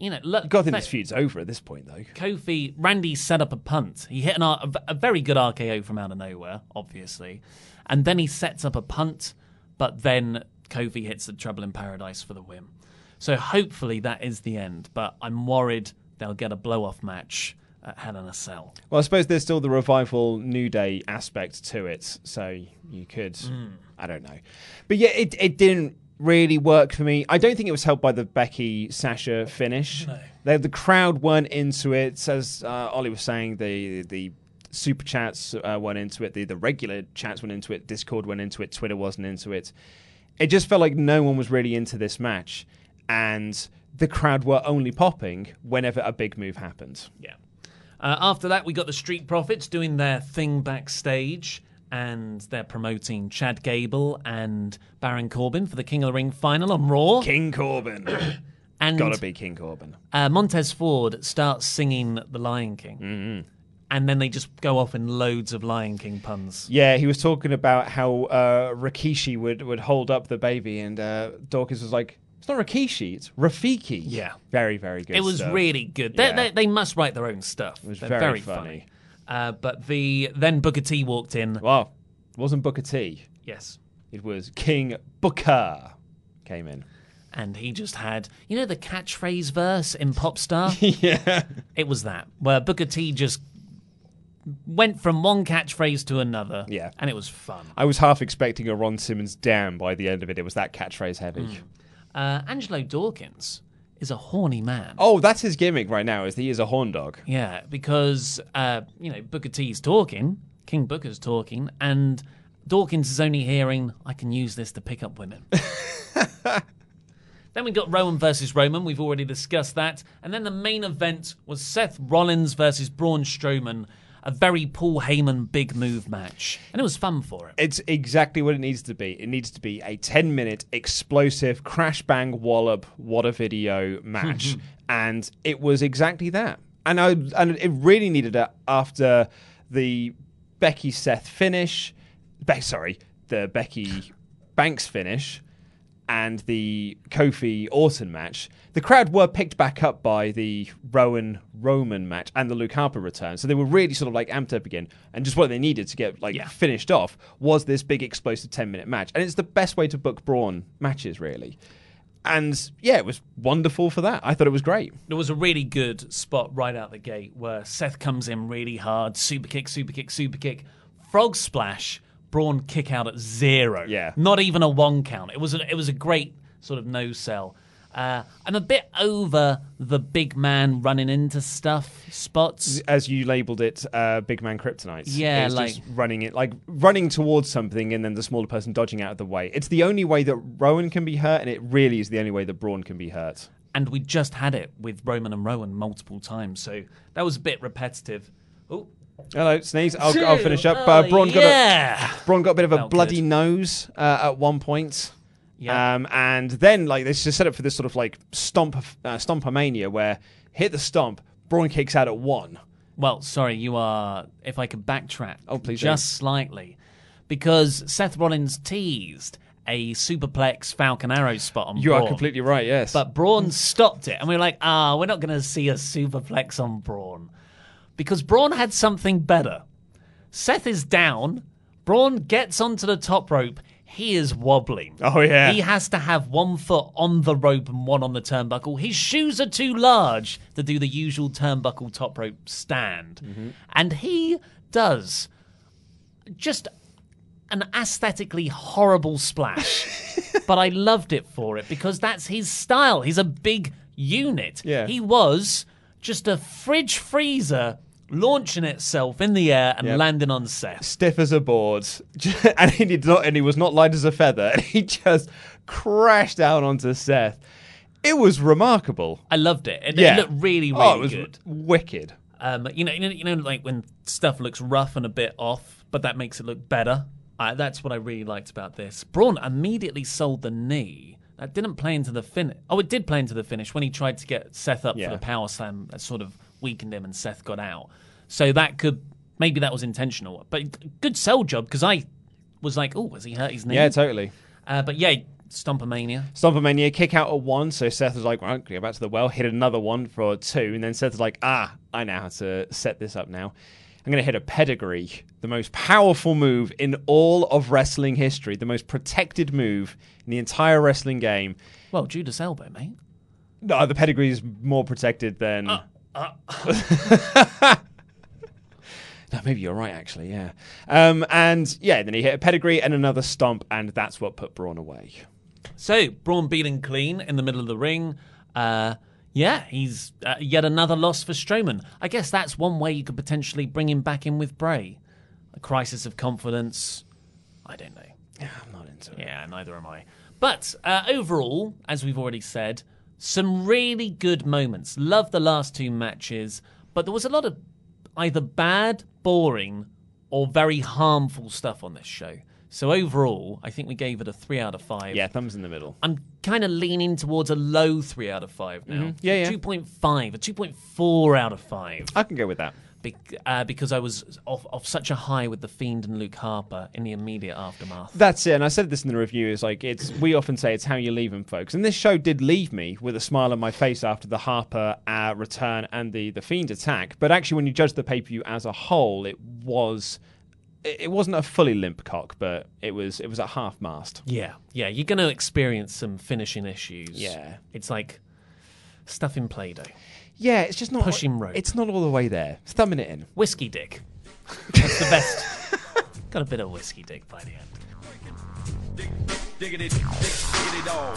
S10: look,
S11: Got to think this feud's over at this point, though.
S10: Randy set up a punt. He hit a very good RKO from out of nowhere, obviously. And then he sets up a punt, but then Kofi hits the Trouble in Paradise for the win. So hopefully that is the end, but I'm worried they'll get a blow-off match at Hell in a Cell.
S11: Well, I suppose there's still the Revival New Day aspect to it, so you could... I don't know. But yeah, it didn't really work for me. I don't think it was helped by the Becky-Sasha finish. No. The crowd weren't into it. As Ollie was saying, the super chats weren't into it. The regular chats went into it. Discord went into it. Twitter wasn't into it. It just felt like no one was really into this match. And the crowd were only popping whenever a big move happened.
S10: Yeah. After that, we got the Street Profits doing their thing backstage, and they're promoting Chad Gable and Baron Corbin for the King of the Ring final on Raw.
S11: King Corbin.
S10: And
S11: gotta be King Corbin.
S10: Montez Ford starts singing The Lion King.
S11: Mm-hmm.
S10: And then they just go off in loads of Lion King puns.
S11: Yeah, he was talking about how Rikishi would hold up the baby, and Dawkins was like, it's not Rikishi, it's Rafiki.
S10: Yeah.
S11: Very, very good
S10: It was
S11: stuff.
S10: really good.
S11: Yeah.
S10: They must write their own stuff.
S11: It was
S10: They're
S11: very
S10: funny. But then Booker T walked in.
S11: Well, it wasn't Booker T.
S10: Yes.
S11: It was King Booker came in.
S10: And he just had, the catchphrase verse in Popstar?
S11: Yeah.
S10: It was that, where Booker T just went from one catchphrase to another.
S11: Yeah.
S10: And it was fun.
S11: I was half expecting a Ron Simmons damn by the end of it. It was that catchphrase heavy.
S10: Angelo Dawkins is a horny man.
S11: Oh, that's his gimmick right now, is he is a horn dog.
S10: Yeah, because, Booker T's talking, King Booker's talking, and Dawkins is only hearing, I can use this to pick up women. Then we got Rowan versus Roman. We've already discussed that. And then the main event was Seth Rollins versus Braun Strowman. A very Paul Heyman big move match. And it was fun for him.
S11: It's exactly what it needs to be. It needs to be a 10-minute explosive crash bang wallop what a video match. And it was exactly that. And it really needed it after the Becky Seth finish. The Becky Banks finish. And the Kofi Orton match, the crowd were picked back up by the Rowan-Roman match and the Luke Harper return. So they were really sort of like amped up again. And just what they needed to get finished off was this big explosive 10-minute match. And it's the best way to book Braun matches, really. And yeah, it was wonderful for that. I thought it was great.
S10: There was a really good spot right out the gate where Seth comes in really hard, super kick, frog splash, Braun kick out at 0.
S11: Yeah.
S10: Not even a 1 count. It was a great sort of no sell. I'm a bit over the big man running into stuff spots.
S11: As you labelled it, big man kryptonite.
S10: Yeah,
S11: it's just running towards something and then the smaller person dodging out of the way. It's the only way that Rowan can be hurt, and it really is the only way that Braun can be hurt.
S10: And we just had it with Roman and Rowan multiple times, so that was a bit repetitive. Oh.
S11: Hello, sneeze. I'll finish up. Braun got a bit of a bloody nose at one point.
S10: Yeah.
S11: And then this is set up for this sort of Stomp-a-mania where hit the stomp, Braun kicks out at 1.
S10: Well, sorry, if I could backtrack
S11: please
S10: just slightly, because Seth Rollins teased a superplex Falcon Arrow spot on Braun.
S11: You are completely right, yes.
S10: But Braun stopped it, and we were like, we're not going to see a superplex on Braun. Because Braun had something better. Seth is down. Braun gets onto the top rope. He is wobbling.
S11: Oh, yeah.
S10: He has to have 1 foot on the rope and 1 on the turnbuckle. His shoes are too large to do the usual turnbuckle top rope stand. Mm-hmm. And he does just an aesthetically horrible splash. But I loved it for it because that's his style. He's a big unit.
S11: Yeah.
S10: He was just a fridge freezer launching itself in the air and landing on Seth.
S11: Stiff as a board. And he was not light as a feather. And he just crashed down onto Seth. It was remarkable.
S10: I loved it. It looked really, really
S11: it was
S10: good.
S11: Wicked.
S10: You know, like when stuff looks rough and a bit off, but that makes it look better. That's what I really liked about this. Braun immediately sold the knee. That didn't play into the finish. Oh, it did play into the finish when he tried to get Seth up for the power slam. That sort of weakened him and Seth got out. So maybe that was intentional. But good sell job because I was like, oh, has he hurt his knee?
S11: Yeah, totally.
S10: But Stompermania.
S11: Stompermania, kick out at 1, so Seth was like, well, go back to the well, hit another one for 2, and then Seth was like, I know how to set this up now. I'm going to hit a pedigree, the most powerful move in all of wrestling history, the most protected move in the entire wrestling game.
S10: Well, Judas Elbow, mate.
S11: No, the pedigree is more protected than... No, maybe you're right, actually, yeah. And, yeah, then he hit a pedigree and another stomp, and that's what put Braun away.
S10: So, Braun beating clean in the middle of the ring. Yeah, he's yet another loss for Strowman. I guess that's one way you could potentially bring him back in with Bray. A crisis of confidence. I don't know.
S11: Yeah, I'm not into it.
S10: Yeah, neither am I. But overall, as we've already said, some really good moments. Love the last 2 matches, but there was a lot of either bad, boring, or very harmful stuff on this show. So overall, I think we gave it a 3 out of 5.
S11: Yeah, thumbs in the middle.
S10: I'm kind of leaning towards a low 3 out of 5 now.
S11: Mm-hmm. Yeah.
S10: 2.5, a 2.4 out of 5.
S11: I can go with that.
S10: Because I was off such a high with The Fiend and Luke Harper in the immediate aftermath.
S11: That's it, and I said this in the review, we often say it's how you leave them, folks. And this show did leave me with a smile on my face after the Harper return and the Fiend attack. But actually, when you judge the pay-per-view as a whole, it wasn't a fully limp cock, but it was at half-mast.
S10: Yeah, you're going to experience some finishing issues.
S11: Yeah.
S10: It's like stuff in Play-Doh.
S11: Yeah, it's just not...
S10: Pushing rope.
S11: It's not all the way there. It's thumbing it in.
S10: Whiskey dick. That's the best. Got a bit of whiskey dick by the end.
S12: Diggity dog.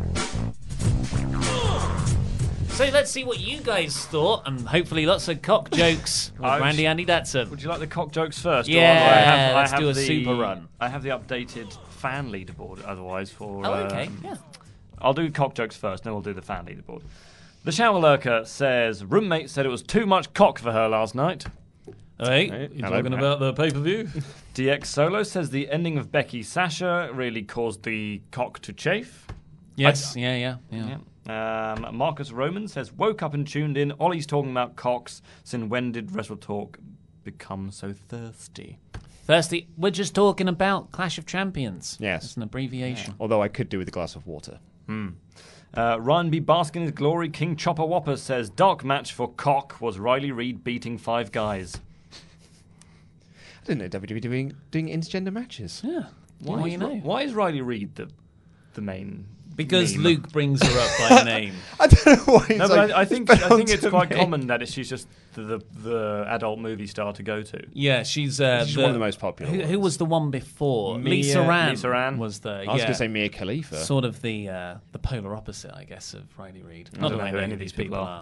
S10: So let's see what you guys thought, and hopefully lots of cock jokes with Randy Andy Datson.
S17: Would you like the cock jokes first?
S10: Yeah, let's do a super run.
S17: I have the updated fan leaderboard otherwise for...
S10: Oh, okay, yeah.
S17: I'll do cock jokes first, then we'll do the fan leaderboard. The Shower Lurker says, roommate said it was too much cock for her last night.
S10: Hey, you talking about the pay-per-view?
S17: DX Solo says the ending of Becky Sasha really caused the cock to chafe.
S10: Yes, yeah.
S17: Marcus Roman says, woke up and tuned in. Ollie's talking about cocks. Since when did Wrestle Talk become so thirsty?
S10: Thirsty? We're just talking about Clash of Champions.
S11: Yes.
S10: It's an abbreviation.
S11: Yeah. Although I could do with a glass of water.
S17: Ryan B. Bask in his glory. King Chopper Whopper says, dark match for cock was Riley Reid beating 5 guys.
S11: I didn't know WWE doing intergender matches.
S10: Yeah.
S17: Why is Riley Reid the main...
S10: Because
S17: meme?
S10: Luke brings her up by name.
S11: I don't know why.
S17: No, but I think it's quite common that she's just the adult movie star to go to.
S10: Yeah, she's
S11: one of the most popular.
S10: Who was the one before? Lisa Ann was the.
S11: I was going to say Mia Khalifa.
S10: Sort of the polar opposite, I guess, of Riley Reid.
S17: I don't know who any of these people are.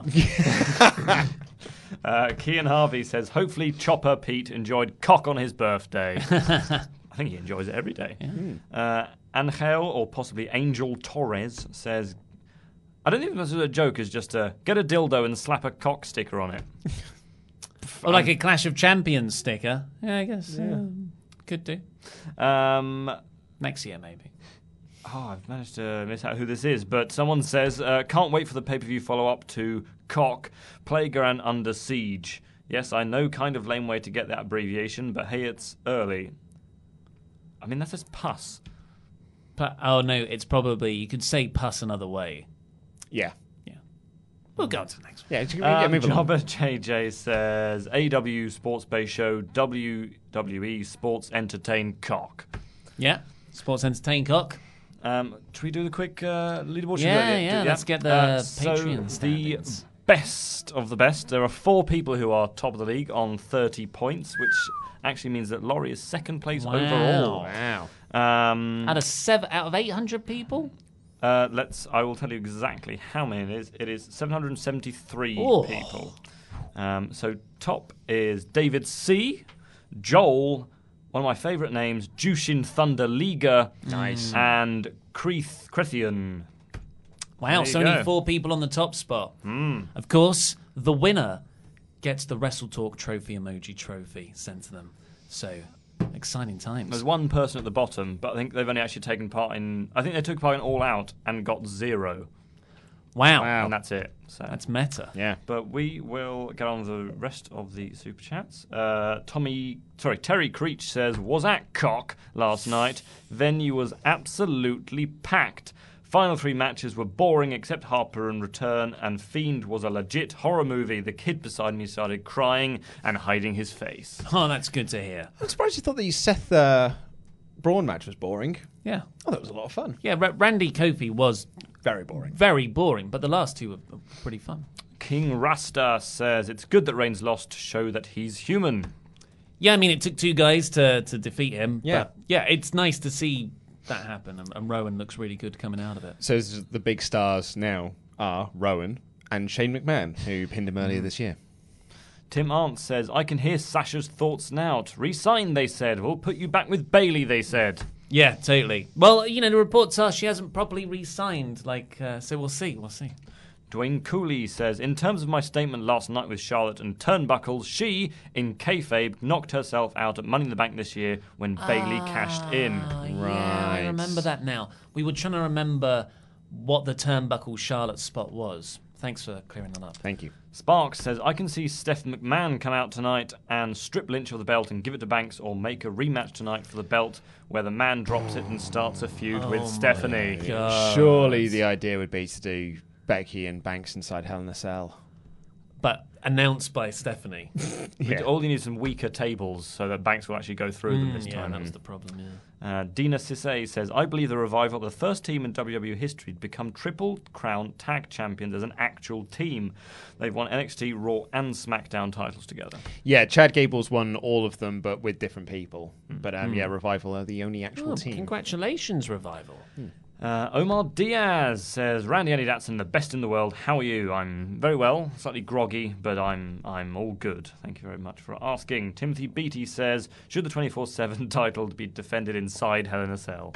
S10: are.
S17: Kean Harvey says, hopefully Chopper Pete enjoyed cock on his birthday. I think he enjoys it every day.
S10: Yeah.
S17: Angel, or possibly Angel Torres, says, I don't think this is a joke, it's just get a dildo and slap a cock sticker on it.
S10: Or like a Clash of Champions sticker. Yeah, I guess. Could do. Next year, maybe.
S17: Oh, I've managed to miss out who this is, but someone says, can't wait for the pay-per-view follow-up to Cock, Playground Under Siege. Yes, I know, kind of lame way to get that abbreviation, but hey, it's early. I mean, that says pus.
S10: Oh, no, it's probably, you could say pus another way.
S11: Yeah.
S10: We'll go on to the next
S11: one.
S17: Jobber JJ says, AW Sports Bay Show, WWE Sports Entertain Cock.
S10: Yeah, Sports Entertain Cock.
S17: Should we do the quick leaderboard?
S10: Yeah, let's get the Patreon standings.
S17: The best of the best. There are 4 people who are top of the league on 30 points, which actually means that Laurie is second place overall.
S11: Wow.
S17: Out
S10: of 800 people?
S17: I will tell you exactly how many it is. It is 773 people. So top is David C, Joel, one of my favourite names, Jushin Thunder Liga,
S11: nice,
S17: and Crethian.
S10: Wow, so only 4 people on the top spot. Of course, the winner gets the Wrestle Talk Trophy Emoji Trophy sent to them. So, exciting times.
S17: There's one person at the bottom, but I think they've only actually taken part in... I think they took part in All Out and got 0.
S10: Wow.
S17: And that's it. So
S10: that's meta.
S11: Yeah.
S17: But we will get on with the rest of the super chats. Terry Creech says, was at Cock last night. Venue was absolutely packed. Final 3 matches were boring except Harper and Return, and Fiend was a legit horror movie. The kid beside me started crying and hiding his face.
S10: Oh, that's good to hear.
S11: I'm surprised you thought the Seth Braun match was boring.
S10: Yeah.
S11: Oh, that was a lot of fun.
S10: Yeah, Randy Kofi was
S11: very boring.
S10: Very boring, but the last 2 were pretty fun.
S17: King Rasta says, it's good that Reigns lost to show that he's human.
S10: Yeah, I mean, it took 2 guys to defeat him.
S11: Yeah.
S10: But yeah, it's nice to see that happen, and Rowan looks really good coming out of it.
S11: So the big stars now are Rowan and Shane McMahon, who pinned him earlier this year.
S17: Tim Arndt says, I can hear Sasha's thoughts now. To re-sign, they said. We'll put you back with Bayley, they said.
S10: Yeah, totally. Well, the reports are she hasn't properly re-signed, so we'll see.
S17: Dwayne Cooley says, in terms of my statement last night with Charlotte and Turnbuckles, she, in kayfabe, knocked herself out at Money in the Bank this year when Bayley cashed in.
S10: Yeah, I remember that now. We were trying to remember what the Turnbuckle Charlotte spot was. Thanks for clearing that up.
S11: Thank you.
S17: Sparks says, I can see Steph McMahon come out tonight and strip Lynch of the belt and give it to Banks, or make a rematch tonight for the belt where the man drops it and starts a feud with Stephanie.
S11: Surely the idea would be to do Becky and Banks inside Hell in a Cell.
S10: But announced by Stephanie.
S17: Yeah. All you need is some weaker tables so that Banks will actually go through them this time.
S10: That was the problem,
S17: Dina Sisse says, I believe the Revival are the first team in WWE history to become Triple Crown Tag Champions as an actual team. They've won NXT, Raw and SmackDown titles together.
S11: Yeah, Chad Gable's won all of them, but with different people. But Revival are the only actual team.
S10: Congratulations, Revival.
S17: Omar Diaz says, Randy Andy Datson, the best in the world. How are you? I'm very well, slightly groggy, but I'm all good. Thank you very much for asking. Timothy Beattie says, should the 24/7 title be defended inside Hell in a Cell?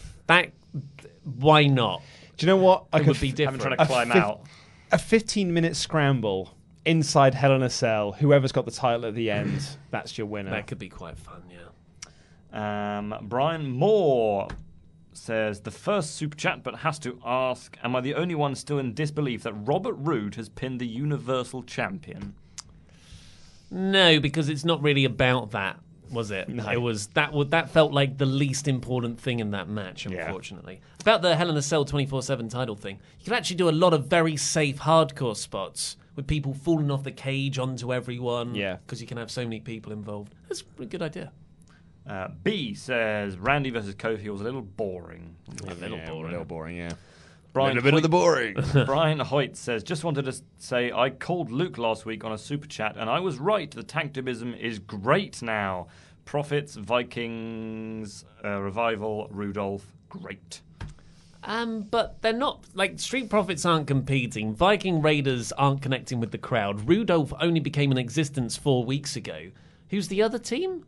S10: Why not?
S11: Do you know what?
S10: It would be different.
S17: I'm trying to climb out.
S11: A 15-minute scramble inside Hell in a Cell. Whoever's got the title at the end, that's your winner.
S10: That could be quite fun, yeah.
S17: Brian Moore says, the first super chat, but has to ask, am I the only one still in disbelief that Robert Roode has pinned the Universal Champion?
S10: No, because it's not really about that, was it?
S11: No.
S10: It was that felt like the least important thing in that match, unfortunately. About the Hell in a Cell 24/7 title thing, you could actually do a lot of very safe hardcore spots with people falling off the cage onto everyone.
S11: Yeah,
S10: because you can have so many people involved. That's a good idea.
S17: B says, Randy versus Kofi was a little boring.
S11: A little boring, yeah.
S17: Brian
S11: a bit of the boring.
S17: Brian Hoyt says, just wanted to say I called Luke last week on a super chat and I was right. The tag division is great now. Profits, Vikings, Revival, Rudolph, great.
S10: But they're not, Street Profits aren't competing. Viking Raiders aren't connecting with the crowd. Rudolph only became in existence 4 weeks ago. Who's the other team?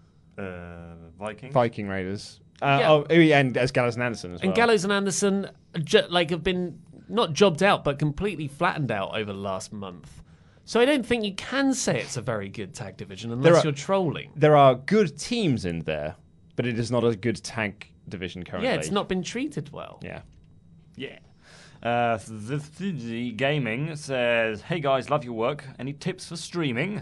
S11: Viking Raiders. And as Gallows and Anderson as well.
S10: And Gallows and Anderson have been not jobbed out, but completely flattened out over the last month. So I don't think you can say it's a very good tag division unless you're trolling.
S11: There are good teams in there, but it is not a good tag division currently.
S10: Yeah, it's not been treated well.
S11: Yeah.
S17: The Gaming says, hey guys, love your work. Any tips for streaming?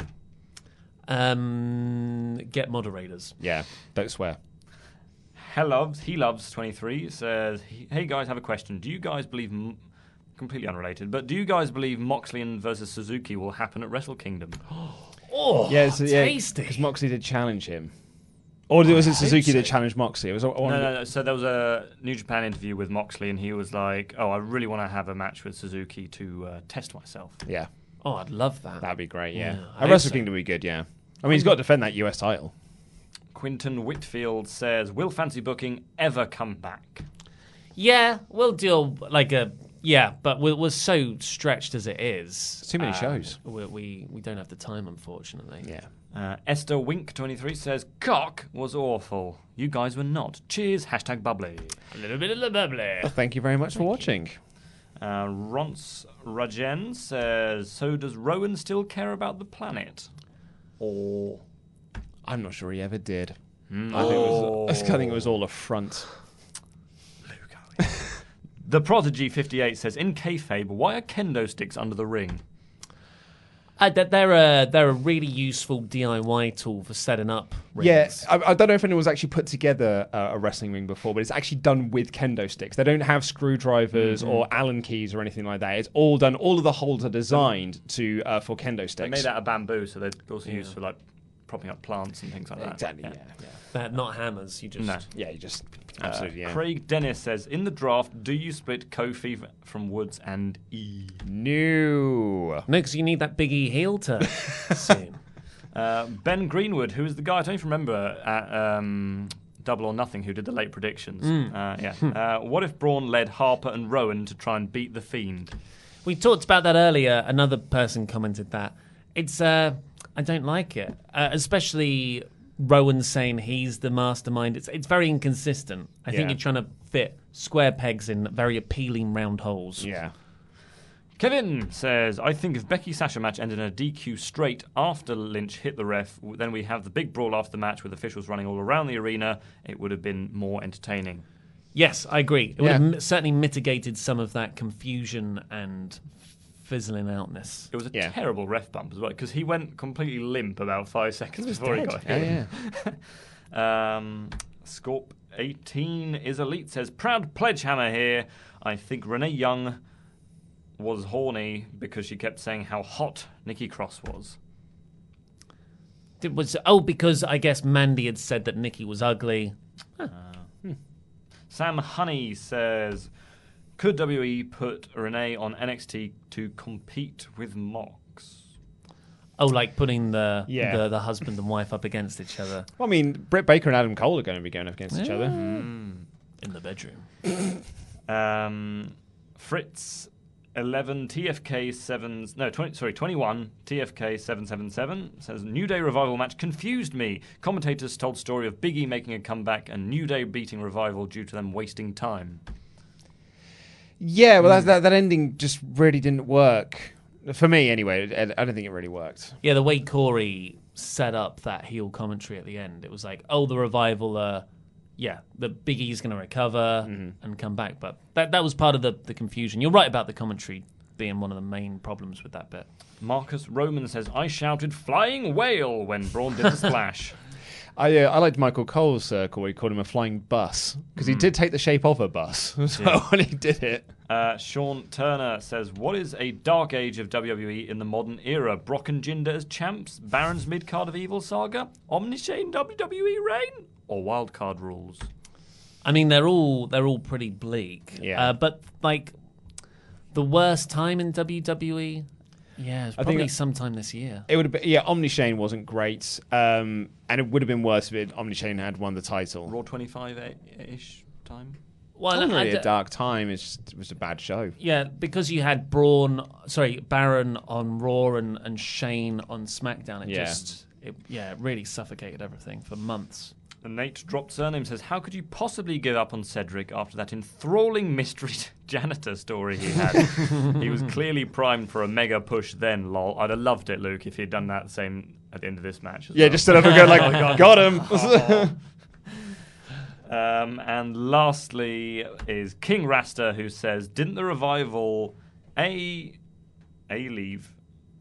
S10: Get moderators.
S11: Yeah, don't swear.
S17: He loves 23 says, hey guys, have a question. Do you guys believe, completely unrelated, but do you guys believe Moxley versus Suzuki will happen at Wrestle Kingdom?
S10: Tasty.
S11: Because Moxley did challenge him. Or was it Suzuki that challenged Moxley? It was
S17: No. So there was a New Japan interview with Moxley, and he was like, I really want to have a match with Suzuki to test myself.
S11: Yeah.
S10: Oh, I'd love that.
S11: That'd be great, yeah.
S10: At
S11: Wrestle Kingdom would be good, yeah. I mean, he's got to defend that US title.
S17: Quinton Whitfield says, will fancy booking ever come back?
S10: Yeah, we'll do but we're so stretched as it is.
S11: It's too many shows.
S10: We don't have the time, unfortunately.
S17: Yeah. Esther Wink 23 says, cock was awful. You guys were not. Cheers, #bubbly.
S10: A little bit of the bubbly.
S11: Well, thank you very much for watching.
S17: Ronce Rajen says, so does Rowan still care about the planet? Or...
S11: I'm not sure he ever did. I think it was all a front.
S17: The Prodigy 58 says, in kayfabe, why are kendo sticks under the ring?
S18: They're a really useful DIY tool for setting up rings.
S11: Yes, I don't know if anyone's actually put together a wrestling ring before, but it's actually done with kendo sticks. They don't have screwdrivers or Allen keys or anything like that. It's all done. All of the holes are designed for kendo sticks.
S17: They made out of bamboo, so they're also used for like propping up plants and things like that.
S11: Exactly. Yeah.
S18: They're not hammers. You just
S11: you just absolutely. Yeah.
S17: Craig Dennis says, in the draft, do you split Kofi from Woods and E?
S11: No,
S18: because you need that Big E heel turn soon.
S17: Ben Greenwood, who is the guy I don't even remember at Double or Nothing, who did the late predictions. What if Braun led Harper and Rowan to try and beat the Fiend?
S18: We talked about that earlier. Another person commented that it's. I don't like it, especially Rowan saying he's the mastermind. It's very inconsistent. I think you're trying to fit square pegs in very appealing round holes.
S11: Yeah.
S17: Kevin says, I think if Becky Sasha match ended in a DQ straight after Lynch hit the ref, then we have the big brawl after the match with officials running all around the arena. It would have been more entertaining.
S18: Yes, I agree. It would have certainly mitigated some of that confusion and fizzling outness.
S17: It was a terrible ref bump as well, because he went completely limp about 5 seconds before he got hit. Scorp 18 is Elite says, proud Pledgehammer here. I think Renee Young was horny because she kept saying how hot Nikki Cross was.
S18: It was because I guess Mandy had said that Nikki was ugly.
S17: Sam Honey says, could WWE put Renee on NXT to compete with Mox?
S18: Oh, like putting the husband and wife up against each other.
S11: Well, I mean, Britt Baker and Adam Cole are going to be going up against each other.
S18: In the bedroom.
S17: Fritz 11 TFK 21 TFK 777 says, New Day Revival match confused me. Commentators told story of Big E making a comeback and New Day beating Revival due to them wasting time.
S11: Yeah, well, that ending just really didn't work. For me, anyway. I don't think it really worked.
S18: Yeah, the way Corey set up that heel commentary at the end, it was like, the Revival, the Big E's going to recover and come back. But that was part of the confusion. You're right about the commentary being one of the main problems with that bit.
S17: Marcus Roman says, I shouted flying whale when Braun did the splash.
S11: I liked Michael Cole's call. He called him a flying bus because he did take the shape of a bus when he did it.
S17: Sean Turner says, what is a dark age of WWE in the modern era? Brock and Jinder as champs? Baron's mid-card of Evil saga? Omnichain WWE reign? Or wildcard rules?
S18: I mean, they're all pretty bleak.
S11: Yeah.
S18: But like the worst time in WWE, it's probably sometime this year.
S11: It would have been, Omnichain wasn't great, and it would have been worse if Omnichain had won the title.
S17: Raw 25-ish time?
S11: Well, it wasn't really a dark time. It was a bad show.
S18: Yeah, because you had Baron on Raw and Shane on SmackDown. It really suffocated everything for months.
S17: And Nate dropped surname says, how could you possibly give up on Cedric after that enthralling mystery janitor story he had? He was clearly primed for a mega push then, lol. I'd have loved it, Luke, if he'd done that same at the end of this match.
S11: Just stood up and go like, got him.
S17: And lastly is King Rasta, who says, didn't the Revival leave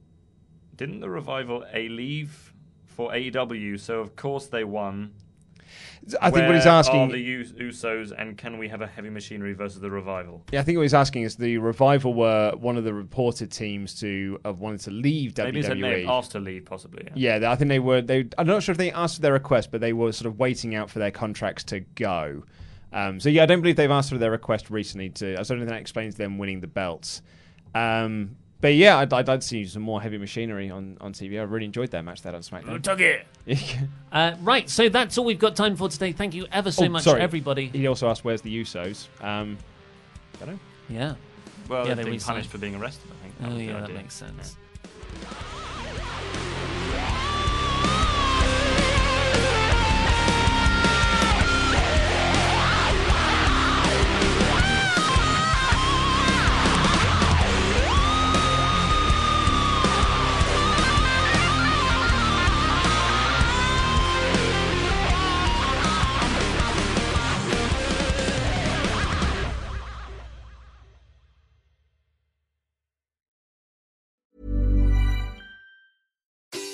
S17: for AEW? So of course they won.
S11: I think what he's asking
S17: are the Usos, and can we have a Heavy Machinery versus the Revival?
S11: Yeah, I think what he's asking is the Revival were one of the reported teams to have wanted to leave WWE.
S17: Maybe they asked to leave, possibly.
S11: Yeah, I think they were. I'm not sure if they asked for their request, but they were sort of waiting out for their contracts to go. I don't believe they've asked for their request recently. I don't think that explains them winning the belts. But yeah, I'd like to see some more Heavy Machinery on TV. I really enjoyed their match there on SmackDown.
S18: Took it. Right, so that's all we've got time for today. Thank you ever so much, everybody.
S11: He also asked, where's the Usos? I don't know.
S18: Yeah.
S17: Well, they're being punished for being arrested, I think.
S18: That makes sense.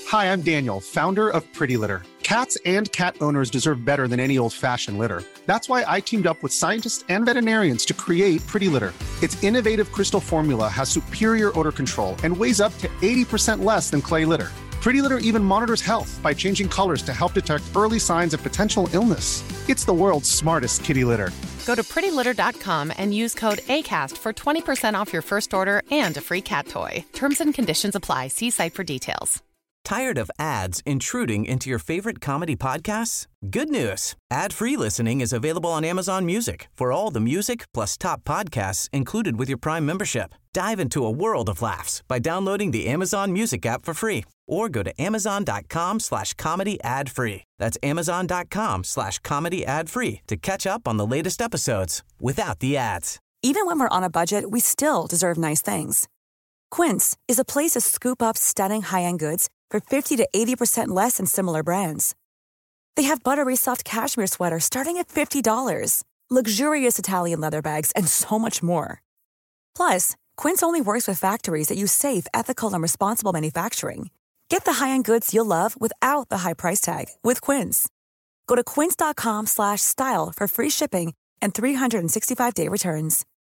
S14: Hi, I'm Daniel, founder of Pretty Litter. Cats and cat owners deserve better than any old-fashioned litter. That's why I teamed up with scientists and veterinarians to create Pretty Litter. Its innovative crystal formula has superior odor control and weighs up to 80% less than clay litter. Pretty Litter even monitors health by changing colors to help detect early signs of potential illness. It's the world's smartest kitty litter.
S15: Go to prettylitter.com and use code ACAST for 20% off your first order and a free cat toy. Terms and conditions apply. See site for details.
S1: Tired of ads intruding into your favorite comedy podcasts? Good news. Ad-free listening is available on Amazon Music for all the music plus top podcasts included with your Prime membership. Dive into a world of laughs by downloading the Amazon Music app for free or go to amazon.com/comedy ad-free. That's amazon.com/comedy ad-free to catch up on the latest episodes without the ads.
S19: Even when we're on a budget, we still deserve nice things. Quince is a place to scoop up stunning high-end goods for 50 to 80% less than similar brands. They have buttery soft cashmere sweaters starting at $50, luxurious Italian leather bags, and so much more. Plus, Quince only works with factories that use safe, ethical, and responsible manufacturing. Get the high-end goods you'll love without the high price tag with Quince. Go to quince.com/style for free shipping and 365-day returns.